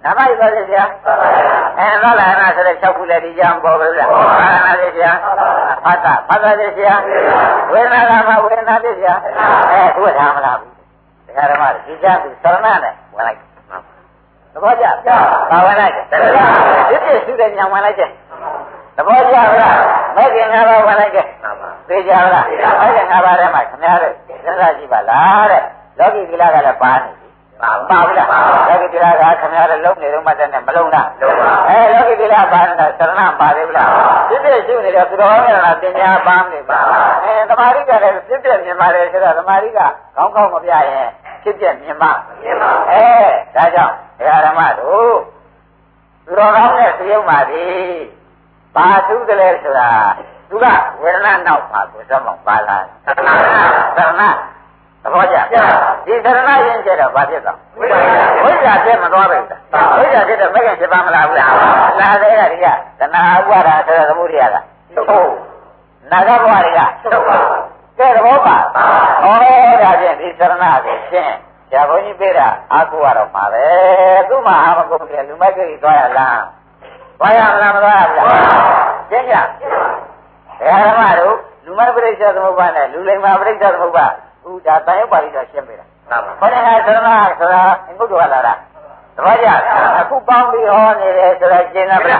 နာမည်ပါလေဗျာသာလနာဆိုတဲ့6ခုလည်းဒီကြောင်ပေါ်ပဲဗျာသာလနာလေဗျာဖတ်တာလေဗျာဝေဒနာကမှဝေဒနာလေဗျာတွေ့ထားမလားဘူးတရားဓမ္မဒီကြောင်သူသရဏနဲ့ဝင်လိုက်သဘောကျပါဝင်လိုက်ဒီပြည့်စုတဲ့ညာဝင်လိုက်တဲ့သဘောကျလားမဲ့ခင်၅ပါးဝင်လိုက်တဲ့သိကြလားမဲ့ခင်၅ပါးထဲမှာခင်ဗျားတို့စဉ်းစားကြည့်ပါလားတဲ့လောကီကိလကလည်းပါနေပါဘူးလားလောကီကိလကခင်ဗျားတို့လုံးနေတော့မှတည်းနဲ့မလုံးလားလောကီကိလပါနေတာသရဏပါသေးဘူးလားဒီပြည့်စုနေတဲ့သူတော်ရဲ့ပညာပါမနေပါသမာဓိကလည်းပြည့်ပြည့်မြင်ပါလေဆိုတော့သမာဓိကကောင်းကောင်းမပြရင်ဖြစ်ပြမြင်ပါဒါကြောင့်ဓမ္မတို့သူတော်ကောင်းတဲ့သရုပ်ပါသည်ဘာသူကလေးဆိုတာသူကဝေဒနာနောက်ပါကိုသမောပါလာသရဏသဘောကျဒီသရဏရင်ကျတော့ဘာဖြစ်တော့ဝိဇ္ဇာဖြစ်မသွားပဲဝိဇ္ဇာဖြစ်တော့မကင်ဖြစ်ပါမလားဘူးလားလာတဲ့ကဒီကသနာဥပါဒဆိုတဲ့သမှုတွေကဟုတ်နာဂဘဝတွေကဟုတ်ပါကဲသဘောပါဒါဖြင့်ဒီသရဏကိုရှင်းဆရာဘုန်းကြီးပြေးတာအားကိုးရတော့မှာပဲသူ့မှာအာမကုန်တယ်လူမိုက်ကြီးသွားရလားသွားရမလားမသွားရဘူးလားရှင်းကြဓမ္မတို့လူမိုက်ပရိစ္ဆေသမုပ္ပါနဲ့လူလိမ္မာပရိစ္ဆေသမုပ္ပါဥဒါတန်ရုပ်ပါဠိတော်ရှင်းပေးတာခေါင်းနဲ့သရဏဆိုတာအင်္ဂုတ္တဝါလာတာသဘောကျအခုပေါင်းပြီးဟောနေတယ်ဆိုတာရှင်းတာပြ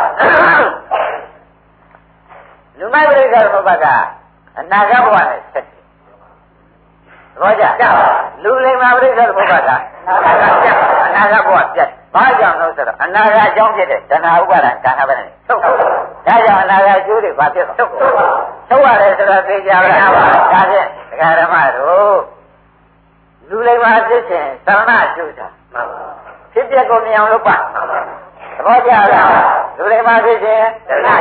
လူမိုက်ပရိစ္ဆေသမုပ္ပါကအနာဂတ်ဘဝနဲ့ဆက်ဘောကြလူလိမ္မာပရိစ္ဆေသမုပ္ပါကအနာဂတ်ဘဝပြတ်ဘာကြောင့်လို့ဆိုတော့အနာဂတ်အကြောင်းဖြစ်တဲ့တဏှာဥပါဒံကံပဲနဲ့ထုတ်ဒါကြောင့်အနာဂတ်အကျိုးတွေဘာဖြစ်တော့ထုတ်ရတယ်ဆိုတော့သိကြပါလားဒါဖြင့်ဒကာဓမ္မတို့လူလိမ္မာဖြစ်ခြင်းသရဏကျုတာဖြစ်ပြကိုမြင်အောင်လုပ်ပါသဘောကျလားလူလိမ္မာဖြစ်ခြင်းသရဏ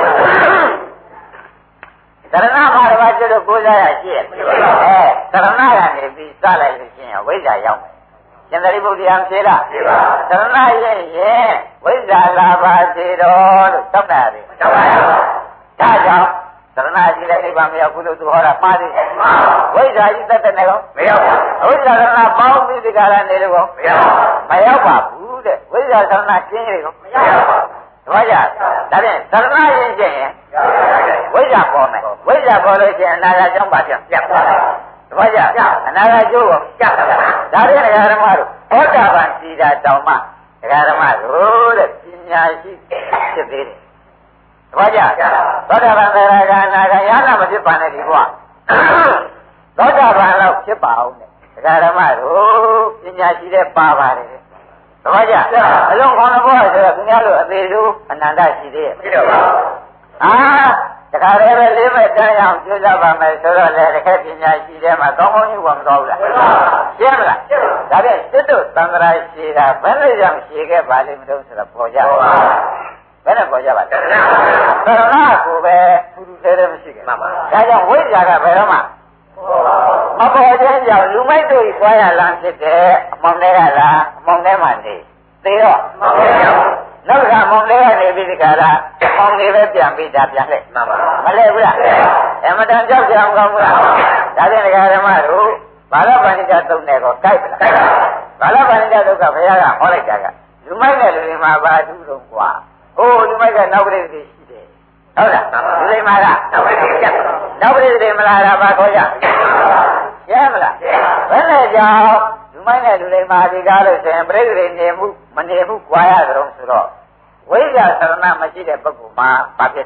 မှာတော့ဘာကျတော့ကိုးစားရရှိရဲ့သရဏကနေပြီးစလိုက်လို့ရှိရင်ဝိဇ္ဇာရောက်မယ်ရှင်သာရိပုတ္တရာဖြေလားဖြေပါသရဏရဲ့ဝိဇ္ဇာလာပါစေတော်လို့တောင်းတာလေတောင်းပါရပါဒါကြောင့်သရဏကြီးတဲ့နိဗ္ဗာန်မရောက်ဘူးလို့သူဟောတာမှားသေးတယ်ဝိဇ္ဇာကြီးတက်တဲ့နေကောမရောက်ဘူးဝိဇ္ဇာသရဏပေါင်းပြီးဒီကရနေလို့ကောမရောက်ပါဘူးတဲ့ဝိဇ္ဇာသရဏကျင်းရကောမရောက်ပါဘူးဘာကြဒါဖြင့်သရဏရင်ကျင့်ရင်ဝိဇ္ဇာပေါ်မယ်ဝိဇ္ဇာပေါ်လို့ရှိရင်အနာဂတ်ကြောင့်ပါပြတ်သွားတယ်သဘောကျအနာဂတ်ကျိုးကိုကြတာဒါဖြင့်ဒကာဓမ္မတို့ဩတာပန်စီတာတောင်မှဒကာဓမ္မတို့တဲ့ပညာရှိဖြစ်သေးတယ်သဘောကျသောတာပန်သရဂါအနာဂတ်ရဟနာမဖြစ်ပါနဲ့ဒီဘုရားသောတာပန်တော့ဖြစ်ပါအောင်တဲ့ဒကာဓမ္မတို့ပညာရှိတဲ့ပါပါတယ်သဘောကျအလုံးခေါင်းဘုရားဆိုတော့ခင်ဗျားတို့အသေးဆုံးအနန္တရှိသေးရဲ့ဖြစ်တော့ပါတခါတည်းပဲလေးမဲ့တန်းအောင်ကျိုးစားပါမယ်ဆိုတော့လေတခက်ပညာရှိတယ်မှာကောင်းကောင်းကြီးကမတော်ဘူးလားရှင်းမလားဒါဖြင့်စစ်တို့သံဃာရှိတာဘယ်လိုကြောင့်ရှိခဲ့ပါလိမ့်မလို့ဆိုတော့ပေါ်ကြပါဘယ်နဲ့ပေါ်ကြပါသရဏကိုပဲသူသူသေးသေးမရှိခဲ့မှန်ပါဒါကြောင့်ဝိဇ္ဇာကဘယ်တော့မှမပေါ်ခြင်းကြောင့်လူမိုက်တို့ကြီးသွားရလမ်းဖြစ်တယ်အမောင်တွေကလားအမောင်ထဲမှာနေသေတော့နောက်ကမောင်လေးကနေပြီးဒီကရာမောင်လေးပဲပြန်ပြီးဒါပြန်လိုက်မှန်ပါမလဲဘူးလားအမတန်ကြောက်ကြအောင်ကောင်းဘူးလားဒါဖြင့်ဒကာဓမ္မတို့ဘာလပဏိတသုံးတယ်ကိုကြိုက်ပလားဘာလပဏိတဒုက္ခဘုရားကဟောလိုက်တာကလူမိုက်တဲ့လူတွေမှာဘာတူတော့ကွာဟိုလူမိုက်ကနောက်ပရိသေရှိတယ်ဟုတ်လားလူတွေမှာကနောက်ပရိသေချက်နောက်ပရိသေမလားဘာခေါ်ကြရမလားဘယ်နဲ့ကြောင့်လူမိုက်တဲ့လူတွေမှာဒီကားလို့ဆိုရင်ပရိသေနေမှုမနေမှုကြွားရကြတော့ဆိုတော့ဝိဇ္ဇာသရဏမရှိတဲ့ပုဂ္ဂိုလ်မှာဘာဖြစ်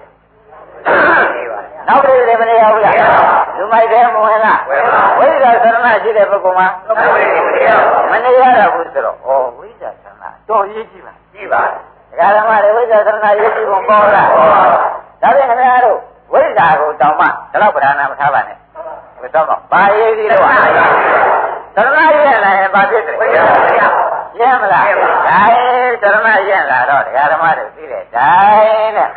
နောက်ပြည်တယ်မနေရဘူးလားလူမိုက်တယ်မဝင်လားဝိဇ္ဇာသရဏရှိတဲ့ပုဂ္ဂိုလ်မှာမနေရတော့ဘူးဆိုတော့ဩဝိဇ္ဇာသရဏတော်ရေးကြည့်ပါကြည့်ပါဒကာဓမ္မတွေဝိဇ္ဇာသရဏရေးကြည့်ဖို့ပေါ်လားဒါဖြင့်ခင်ဗျားတို့ဝိဇ္ဇာကိုတောင်းမှဒီလောက်ပဓာနာမထားပါနဲ့ဘယ်တော့မှဘာရေးကြည့်လို့သရဏရေးလည်းဘာဖြစ်တယ်ရမလားဒါသရဏရင်လာတော့ဒကာဓမ္မတို့သိတဲ့တိုင်းနဲ့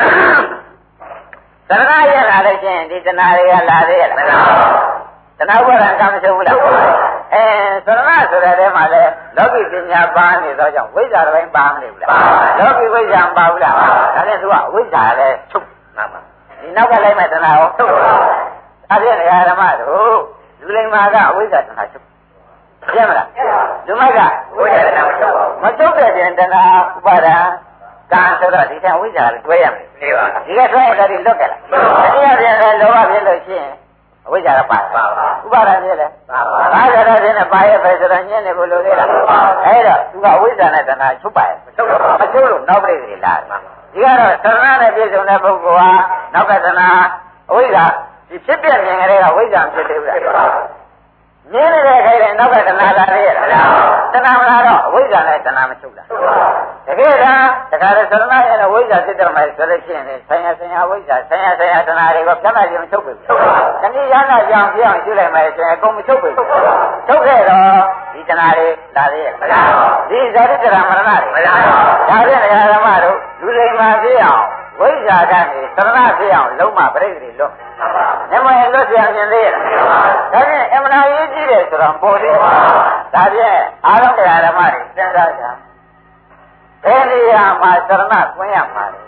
သရဏရင်လာလို့ချင်းဒီတဏှာတွေကလာသေးရဲ့လားတဏှာဘဝကံမဆုံးဘူးလားသရဏဆိုတဲ့ထဲမှာလဲလောကီပညာပါနေသောကြောင့်ဝိဇ္ဇာတစ်ပိုင်းပါမနေဘူးလားလောကီဝိဇ္ဇာမပါဘူးလားဒါနဲ့သူကဝိဇ္ဇာလည်းထုတ်မှာပါဒီနောက်ကလိုက်မဲ့တဏှာကိုထုတ်ပါဒါဖြင့်ဒကာဓမ္မတို့လူလိမ္မာကအဝိဇ္ဇာတဏှာထုတ်ရှင်းမလားလူမိုက်ကဝိဇ္ဇာတဏှာမချုပ်တဲ့ပြင်တဏှာဥပါဒံကံဆိုတော့ဒီထက်ဝိဇ္ဇာကိုတွဲရမယ်ဒီကတွဲရတဲ့ဒီလွတ်ကြလားတတိယပြင်လည်းလောဘဖြစ်လို့ရှိရင်အဝိဇ္ဇာကပါဥပါဒံဖြစ်လေဘာကြတော့ဒီနဲ့ပါရဲ့ပဲဆိုတော့ညင်းနေဖို့လိုသေးလားအဲ့တော့သူကအဝိဇ္ဇာနဲ့တဏှာချုပ်ပါရဲ့မချုပ်လို့နောက်ပြိတ္တိလာဒီကတော့သရဏနဲ့ပြည့်စုံတဲ့ပုဂ္ဂိုလ်ဟာနောက်ကတဏှာအဝိဇ္ဇာဒီဖြစ်ပြမြင်ကြတဲ့ကဝိဇ္ဇာဖြစ်သေးဘူးလားမြင်နေတဲ့ခိုင်တဲ့နောက်ကတဏှာလာရဲ့တဏှာမလာတော့အဝိဇ္ဇာနဲ့တဏှာမချုပ်လားတကယ်တခါတည်းသရဏရဲ့ဝိဇ္ဇာဖြစ်တယ်မယ်ဆိုလို့ရှိရင်ဆင်ညာဝိဇ္ဇာဆင်ညာတဏှာတွေကိုပြတ်မှချင်းမချုပ်ဘူးတနည်းရနာကြောင်ပြောင်းရှုလိုက်မယ်ဆိုရင်အကုန်မချုပ်ဘူးချုပ်ခဲ့တော့ဒီတဏှာတွေလာရဲ့ဒီဇာတိတရမရဏတွေဒါဖြင့်ဓမ္မတို့လူလိမ္မာဖြစ်အောင်ဝိဇ္ဇာကနေသရဏဖြစ်အောင်လုံးမပြိတ္တိလွတ်ညမရဲ့လွတ်ပြန်မြင်သေးရဲ့ဒါဖြင့်အမှန်တရားရေးကြည့်တယ်ဆိုတော့ပေါ်သေးဒါဖြင့်အားလုံးတရားဓမ္မတွေစဉ်းစားကြဘယ်နေရာမှာသရဏကွင်းရမှာလဲ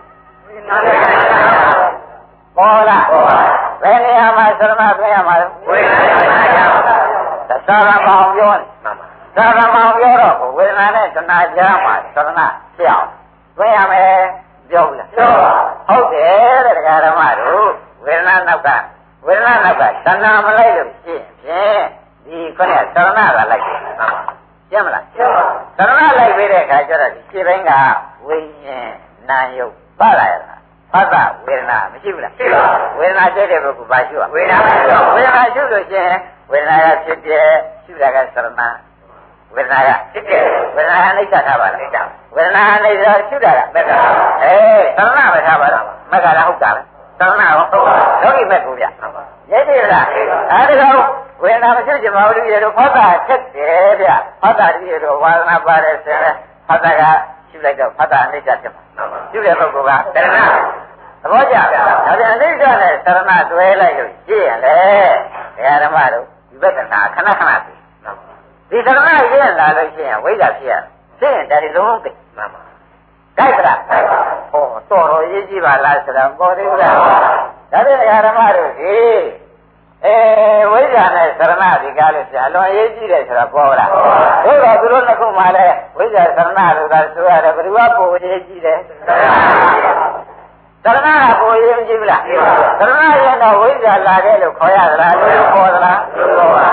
ပေါ်လားဘယ်နေရာမှာသရဏကွင်းရမှာလဲသစ္စာမအောင်ပြောနေသာရမအောင်ပြောတော့ဝေဒနာနဲ့တဏှာကြားမှာသရဏဖြစ်အောင်ကွင်းရမယ်ပြောဘူးလားပြောပါဟုတ်တယ်တဲ့ဓမ္မတို့ဝေဒနာနောက်ကတဏှာမလိုက်လို့ရှိရင်ဒီခုနကသရဏကလိုက်တယ်ရှင်းမလားရှင်းပါသရဏလိုက်ပြီးတဲ့အခါကျတော့ဒီခြေပိုင်းကဝိညာဉ်နာယုတ်ပါလာရလားဖတ်တာဝေဒနာမရှိဘူးလားရှိပါဝေဒနာကျတဲ့ပုဂ္ဂိုလ်ပါရှိပါဝေဒနာရှုလို့ရှိရင်ဝေဒနာကဖြစ်တယ်ရှုတာကသရဏဝေဒနာကဖြစ်တယ်ဝေဒနာအနိစ္စထားပါလားဝေဒနာအနိစ္စရှုတာကမက္ခသရဏပဲထားပါလားမက္ခလားဟုတ်တာပဲသရဏရောလောကီမက္ခကိုဗျရဲတယ်လားအဲဒီတော့ဝေဒနာမရှိချင်ပါဘူးလေတို့ဖတ်တာချက်တယ်ဗျဖတ်တာဒီတို့ဝါဒနာပါတယ်ဆိုရင်ဖတ်တာကရှုလိုက်တော့ဖတ်တာအနိစ္စဖြစ်မှာရှုတဲ့ပုဂ္ဂိုလ်ကသရဏသဘောကျဒါပြန်အနိစ္စနဲ့သရဏတွဲလိုက်လို့ရှင်းရင်လေဓမ္မတို့ဒီဘက်ကနာခဏပြီဒီသရဏရင်းလာလို့ရှိရင်ဝိဇ္ဇာဖြစ်ရသိရင်ဒါဒီလုံးသိမှန်ပါကြိုက်လားဟောတော်ရေးကြည့်ပါလားဆိုတော့ပေါ်သေးဘူးလားဒါတဲ့ဓမ္မတို့ဒီဝိဇ္ဇာနဲ့သရဏဒီကားလို့ပြန်အလွန်ရေးကြည့်တယ်ဆိုတော့ပေါ်လားတို့တော့သူတို့နှစ်ခုမှလည်းဝိဇ္ဇာသရဏလို့သာဆိုရတယ်ဘယ်သူကပုံရေးကြည့်တယ်သရဏကပုံရေးမကြည့်ဘူးလားသရဏရင်တော့ဝိဇ္ဇာလာခဲ့လို့ခေါ်ရသလားလို့ပေါ်သလားလို့ပါ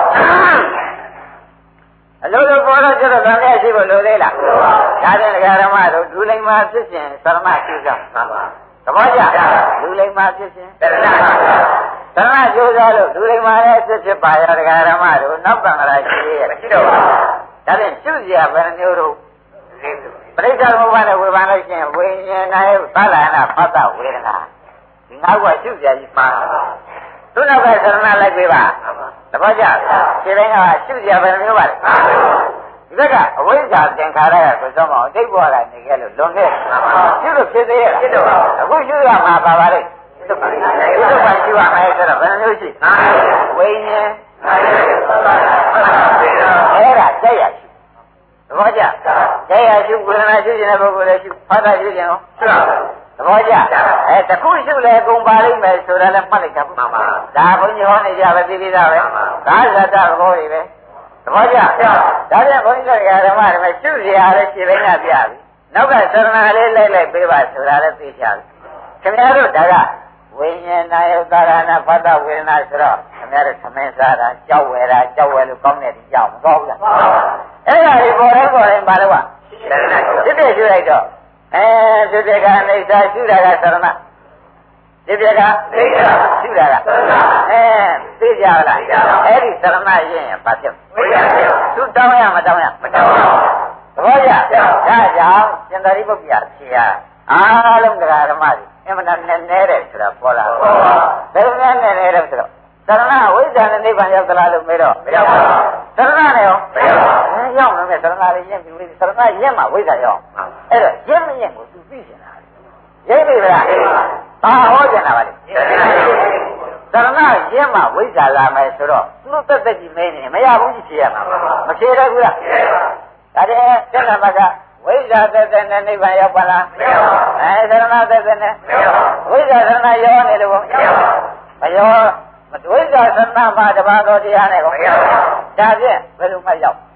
အလိုလိုပေါ်တော့ကျတော့ဗာနဲ့ရှိဖို့လိုသေးလားဒါတဲ့ဓမ္မတို့ဒုလိမ္မာဖြစ်ခြင်းသရဏရှိကြပါပါသဘောကျဒုလိမ္မာဖြစ်ခြင်းသရဏကျိုးစားလို့ဒုလိမ္မာရဲ့ဖြစ်ပါရဓမ္မတို့နောက်ကံကြရှိရဲ့မရှိတော့ပါဒါဖြင့်ရှုစရာဘယ်မျိုးတို့ပရိစ္ဆေဘုရားနဲ့ဝေဖန်လို့ရှိရင်ဝိညာဉ်နဲ့သလနာဖတ်တာဝေဒနာဒီငါးခုရှုစရာကြီးပါသူနောက်ကသရဏလိုက်ပေးပါသဘောကျခြေတိုင်းကရှုစရာဘယ်မျိုးပါလဲဒီဘက်ကအဝိဇ္ဇာသင်္ခါရကဆိုတော့မအောင်ဒိဋ္ဌဘောလာနေခဲ့လို့လွန်ခဲ့ရှုလို့ဖြစ်သေးရဲ့လားအခုရှုရမှာပါပါလေသုခရှုရမယ်ဆိုတော့ဘယ်မျိုးရှိဝိညာဉ်အဲ့ဒါကြက်ရရှုသဘောကျကြက်ရရှုဝေဒနာရှုခြင်းတဲ့ပုဂ္ဂိုလ်လည်းရှုဖတ်တာရှုခြင်းရောသဘောကျတခုရှုလဲအကုန်ပါလိမ့်မယ်ဆိုတာလည်းမှတ်လိုက်တာပါဒါဘုန်းကြီးဟောနေကြပဲသိသေးတာပဲဒါဇာတသဘောတွေပဲသဘောကျဒါပြန်ဘုန်းကြီးတို့ဓမ္မတွေရှုစရာလည်းခြေပိုင်းကပြပြီနောက်ကသရဏလေးလိုက်ပေးပါဆိုတာလည်းသိချပြီခင်ဗျားတို့ဒါကဝိညာဏယုတ်တာရဏဖတ်တဝေဒနာဆိုတော့ခင်ဗျားတို့သမင်းစားတာကြောက်ဝယ်လို့ကောင်းတဲ့ဒီကြောက်မကောင်းဘူးလားအဲ့ဒါဒီပေါ်တိုင်းပါလို့ကဖြစ်ဖြစ်ရှုလိုက်တော့ဖြစ်ဖြစ်ကအနိစ္စရှုတာကသရဏဖြစ်ဖြစ်ကအိဋ္ဌရှုတာကသိကြလားအဲ့ဒီသရဏရင်းရင်ဘာဖြစ်သူတောင်းရမတောင်းရသဘောကျဒါကြောင့်ရှင်သာရိပုတ္တရာဖြေရအားလုံးတရားဓမ္မတွေအမှန်တန်နဲ့တဲ့ဆိုတာပေါ်လာဘယ်လိုနဲ့နဲ့တဲ့ဆိုတော့သရဏဝိဇ္ဇာနဲ့နိဗ္ဗာန်ရောက်သလားလို့မေးတော့မရောက်ပါဘူးသရဏနဲ့ရောမရောက်ပါဘူးရောက်နေတယ်သရဏလေးရင့်ပြီးသရဏရင့်မှဝိဇ္ဇာရောက်အဲ့တော့ရင့်မရင့်ကိုသူသိချင်တာရိပ်ပြီလားဘာဟောချင်တာပါလဲသရဏရင့်မှဝိဇ္ဇာလာမယ်ဆိုတော့သူတို့တက်ကြီးမင်းနေမရဘူးကြီးဖြေရမှာမဖြေတော့ဘူးလားဒါတည်းကျန်တဲ့ဘက်ကဝိဇ္ဇာသက်သက်နဲ့နိဗ္ဗာန်ရောက်ပါလားမရောက်ပါဘူးသရဏသက်သက်နဲ့မရောက်ပါဘူးဝိဇ္ဇာသရဏရောနေတယ်ဘုရားမရောဝိဇ္ဇာသရဏမှာတပါးသောတရားနဲ့ကိုမရောက်ပါဘူးဒါဖြင့်ဘယ်လိုမှရောက်ဝ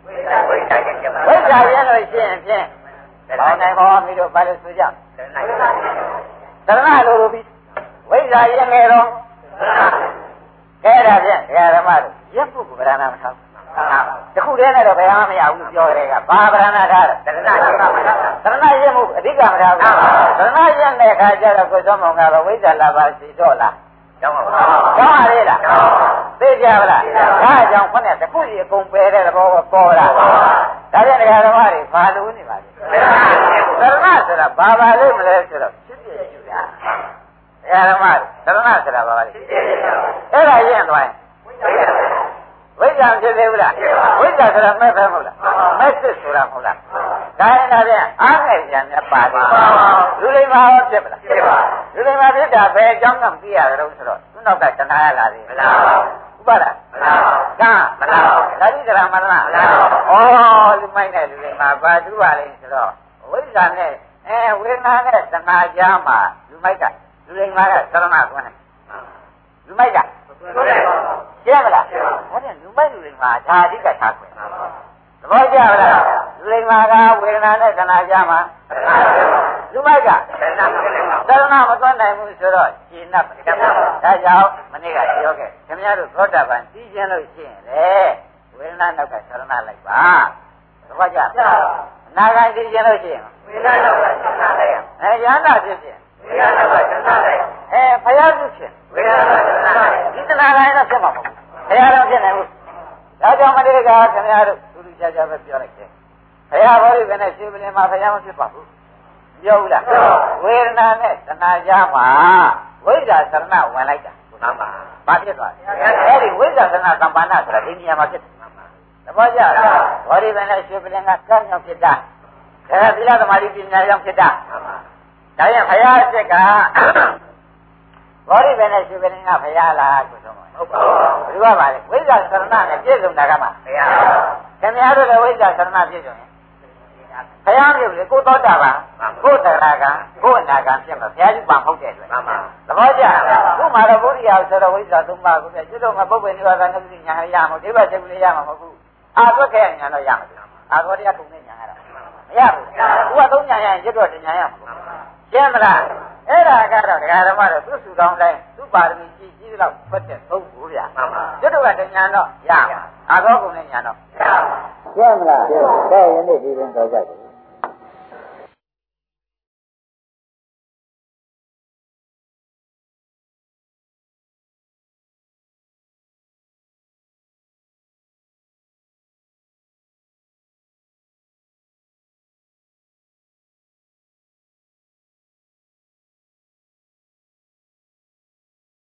ဝိဇ္ဇာရင်လို့ရှိရင်ဖြင့်ဘောင်းနိုင်ဘောမိတို့ဘာလို့ဆိုကြသရဏလို့ပြီးဝိဇ္ဇာရင်လေတော့အဲ့ဒါဖြင့်ဓမ္မတို့ရက်ပုဂ္ဂိုလ်ဗရဏမထားတခုတည်းနဲ့တော့ဘယ်မှမရဘူးလို့ပြောတယ်ကဘာဗရဏထားလဲသရဏရင်မှုအဓိကမထားဘူးသရဏရင်တဲ့အခါကျတော့ကိုယ်သောမောင်ကတော့ဝိဇ္ဇာလာပါစီတော့လားကျောင်းပါပါလေလားသိကြပါလားဒါကြောင့်ခုနကတခုစီအကုန်ပယ်တဲ့သဘောပေါ်လာဒါပြန်ဓမ္မတွေဘာလို့နေပါလဲသရဏဆိုတာဘာလို့မလဲဆိုတော့ဖြစ်ပြယူတာဓမ္မသရဏဆိုတာဘာလဲအဲ့ဒါရင်သွားရင်ဝိဇ္ဇာဖြစ်သေးဘူးလားဝိဇ္ဇာဆိုတာမဲ့ပဲမဟုတ်လားမဲ့စစ်ဆိုတာမဟုတ်လားဒါရင်ဒါပြန်အားငယ်ပြန်များပါတယ်လူလိမ္မာရောဖြစ်မလားဖြစ်ပါလူလိမ္မာဖြစ်တာဘယ်အကြောင်းကမသိရကြတော့ဆိုတော့သူ့နောက်ကတဏှာရလာတယ်မလားဥပါဒမလားကံမလားဒါတိကရမလားဩလူမိုက်နဲ့လူလိမ္မာဘာသူပါလဲဆိုတော့ဝိဇ္ဇာနဲ့ဝေဒနာနဲ့တဏှာကြားမှာလူမိုက်ကလူလိမ္မာကသရဏသွန်းတယ်လူမိုက်ကရှင်းမလားဟုတ်တယ်လူမိုက်လူလိမ္မာဒါအဓိကထားခွင့်သဘောကျလားလူလိမ္မာကဝေဒနာနဲ့တဏှာကြားမှာလူမိုက်ကသရဏမသွန်းနိုင်ဘူးဆိုတော့ရှင်း납ဒါကြောင့်မနေ့ကပြောခဲ့ခင်ဗျားတို့သောတာပန်သိခြင်းလို့ရှိရင်လေဝေဒနာနောက်ကသရဏလိုက်ပါသဘောကျအနာဂတ်သိခြင်းလို့ရှိရင်ဝေဒနာနောက်ကသရဏလိုက်ရဟန္တာဖြစ်ခြင်းဝေဒနာနောက်ကသရဏလိုက်ဘုရားပြုခြင်းဝေဒနာနောက်ကသရဏလိုက်ဒီတဏှာတိုင်းတော့ဖြစ်မှာမဟုတ်ဘူးဘုရားတော့ဖြစ်နိုင်ဘူးဒါကြောင့်မနေ့ကခင်ဗျားတို့သူလူချာချာပဲပြောလိုက်တယ်ဘုရားဘောဓိပဲနဲ့ရှင်ပလင်မှာဘုရားမဖြစ်ပါဘူးပြောဘူးလားဝေဒနာနဲ့တဏှာကြားမှာဝိဇ္ဇာသရဏဝင်လိုက်တာမှန်ပါဘာဖြစ်သွားလဲအဲ့ဒီဝိဇ္ဇာသရဏသံပါဏဆိုတာဒီနေရာမှာဖြစ်တယ်သဘောကျလားဘောဓိပဲနဲ့ရှင်ပလင်ကကံကြောင့်ဖြစ်တာဒါကသီလသမာဓိပညာကြောင့်ဖြစ်တာဒါရင်ဘုရားအစ်ကဘောဓိပဲနဲ့ရှင်ပလင်ကဘုရားလားဆိုတော့ဟုတ်ပါဘူးဘယ်လိုပါလဲဝိဇ္ဇာသရဏနဲ့ပြည့်စုံတာကမှဘုရားခင်ဗျားတို့လည်းဝိဇ္ဇာသရဏပြည့်စုံရင်ဘုရားပြုလေကိုသောတာပန်ကိုသရကကိုအနာကဖြစ်မှာဘုရားကြီးပါဟုတ်တဲ့အတွက်သဘောကျခုမှတော့ဘုရားဆိုတော့ဝိဇ္ဇာသုံးပါးကိုပြကျွတ်တော့မပုပ္ပေနိဗ္ဗာန်နဲ့ပြညာရမှာဒိဗ္ဗစေကုလေးရမှာမဟုတ်ဘူးအာသွက်ခဲ့ညာတော့ရမှာအာသောတရားကုန်နဲ့ညာရတာမရဘူးသူကသုံးညာရရင်ကျွတ်တော့ညာရမှာရှင်းမလားအဲ့ဒါကတော့ဒကာဓမ္မတော့သူ့စုတောင်းတိုင်းသူ့ပါရမီကြီးတော့ဖတ်တဲ့သုံးဘူးဗျာကျွတ်တော့ကညာတော့ရအာသောကုန်နဲ့ညာတော့ရှင်းမလားကဲယနေ့ဒီရင်တော့ကြတယ်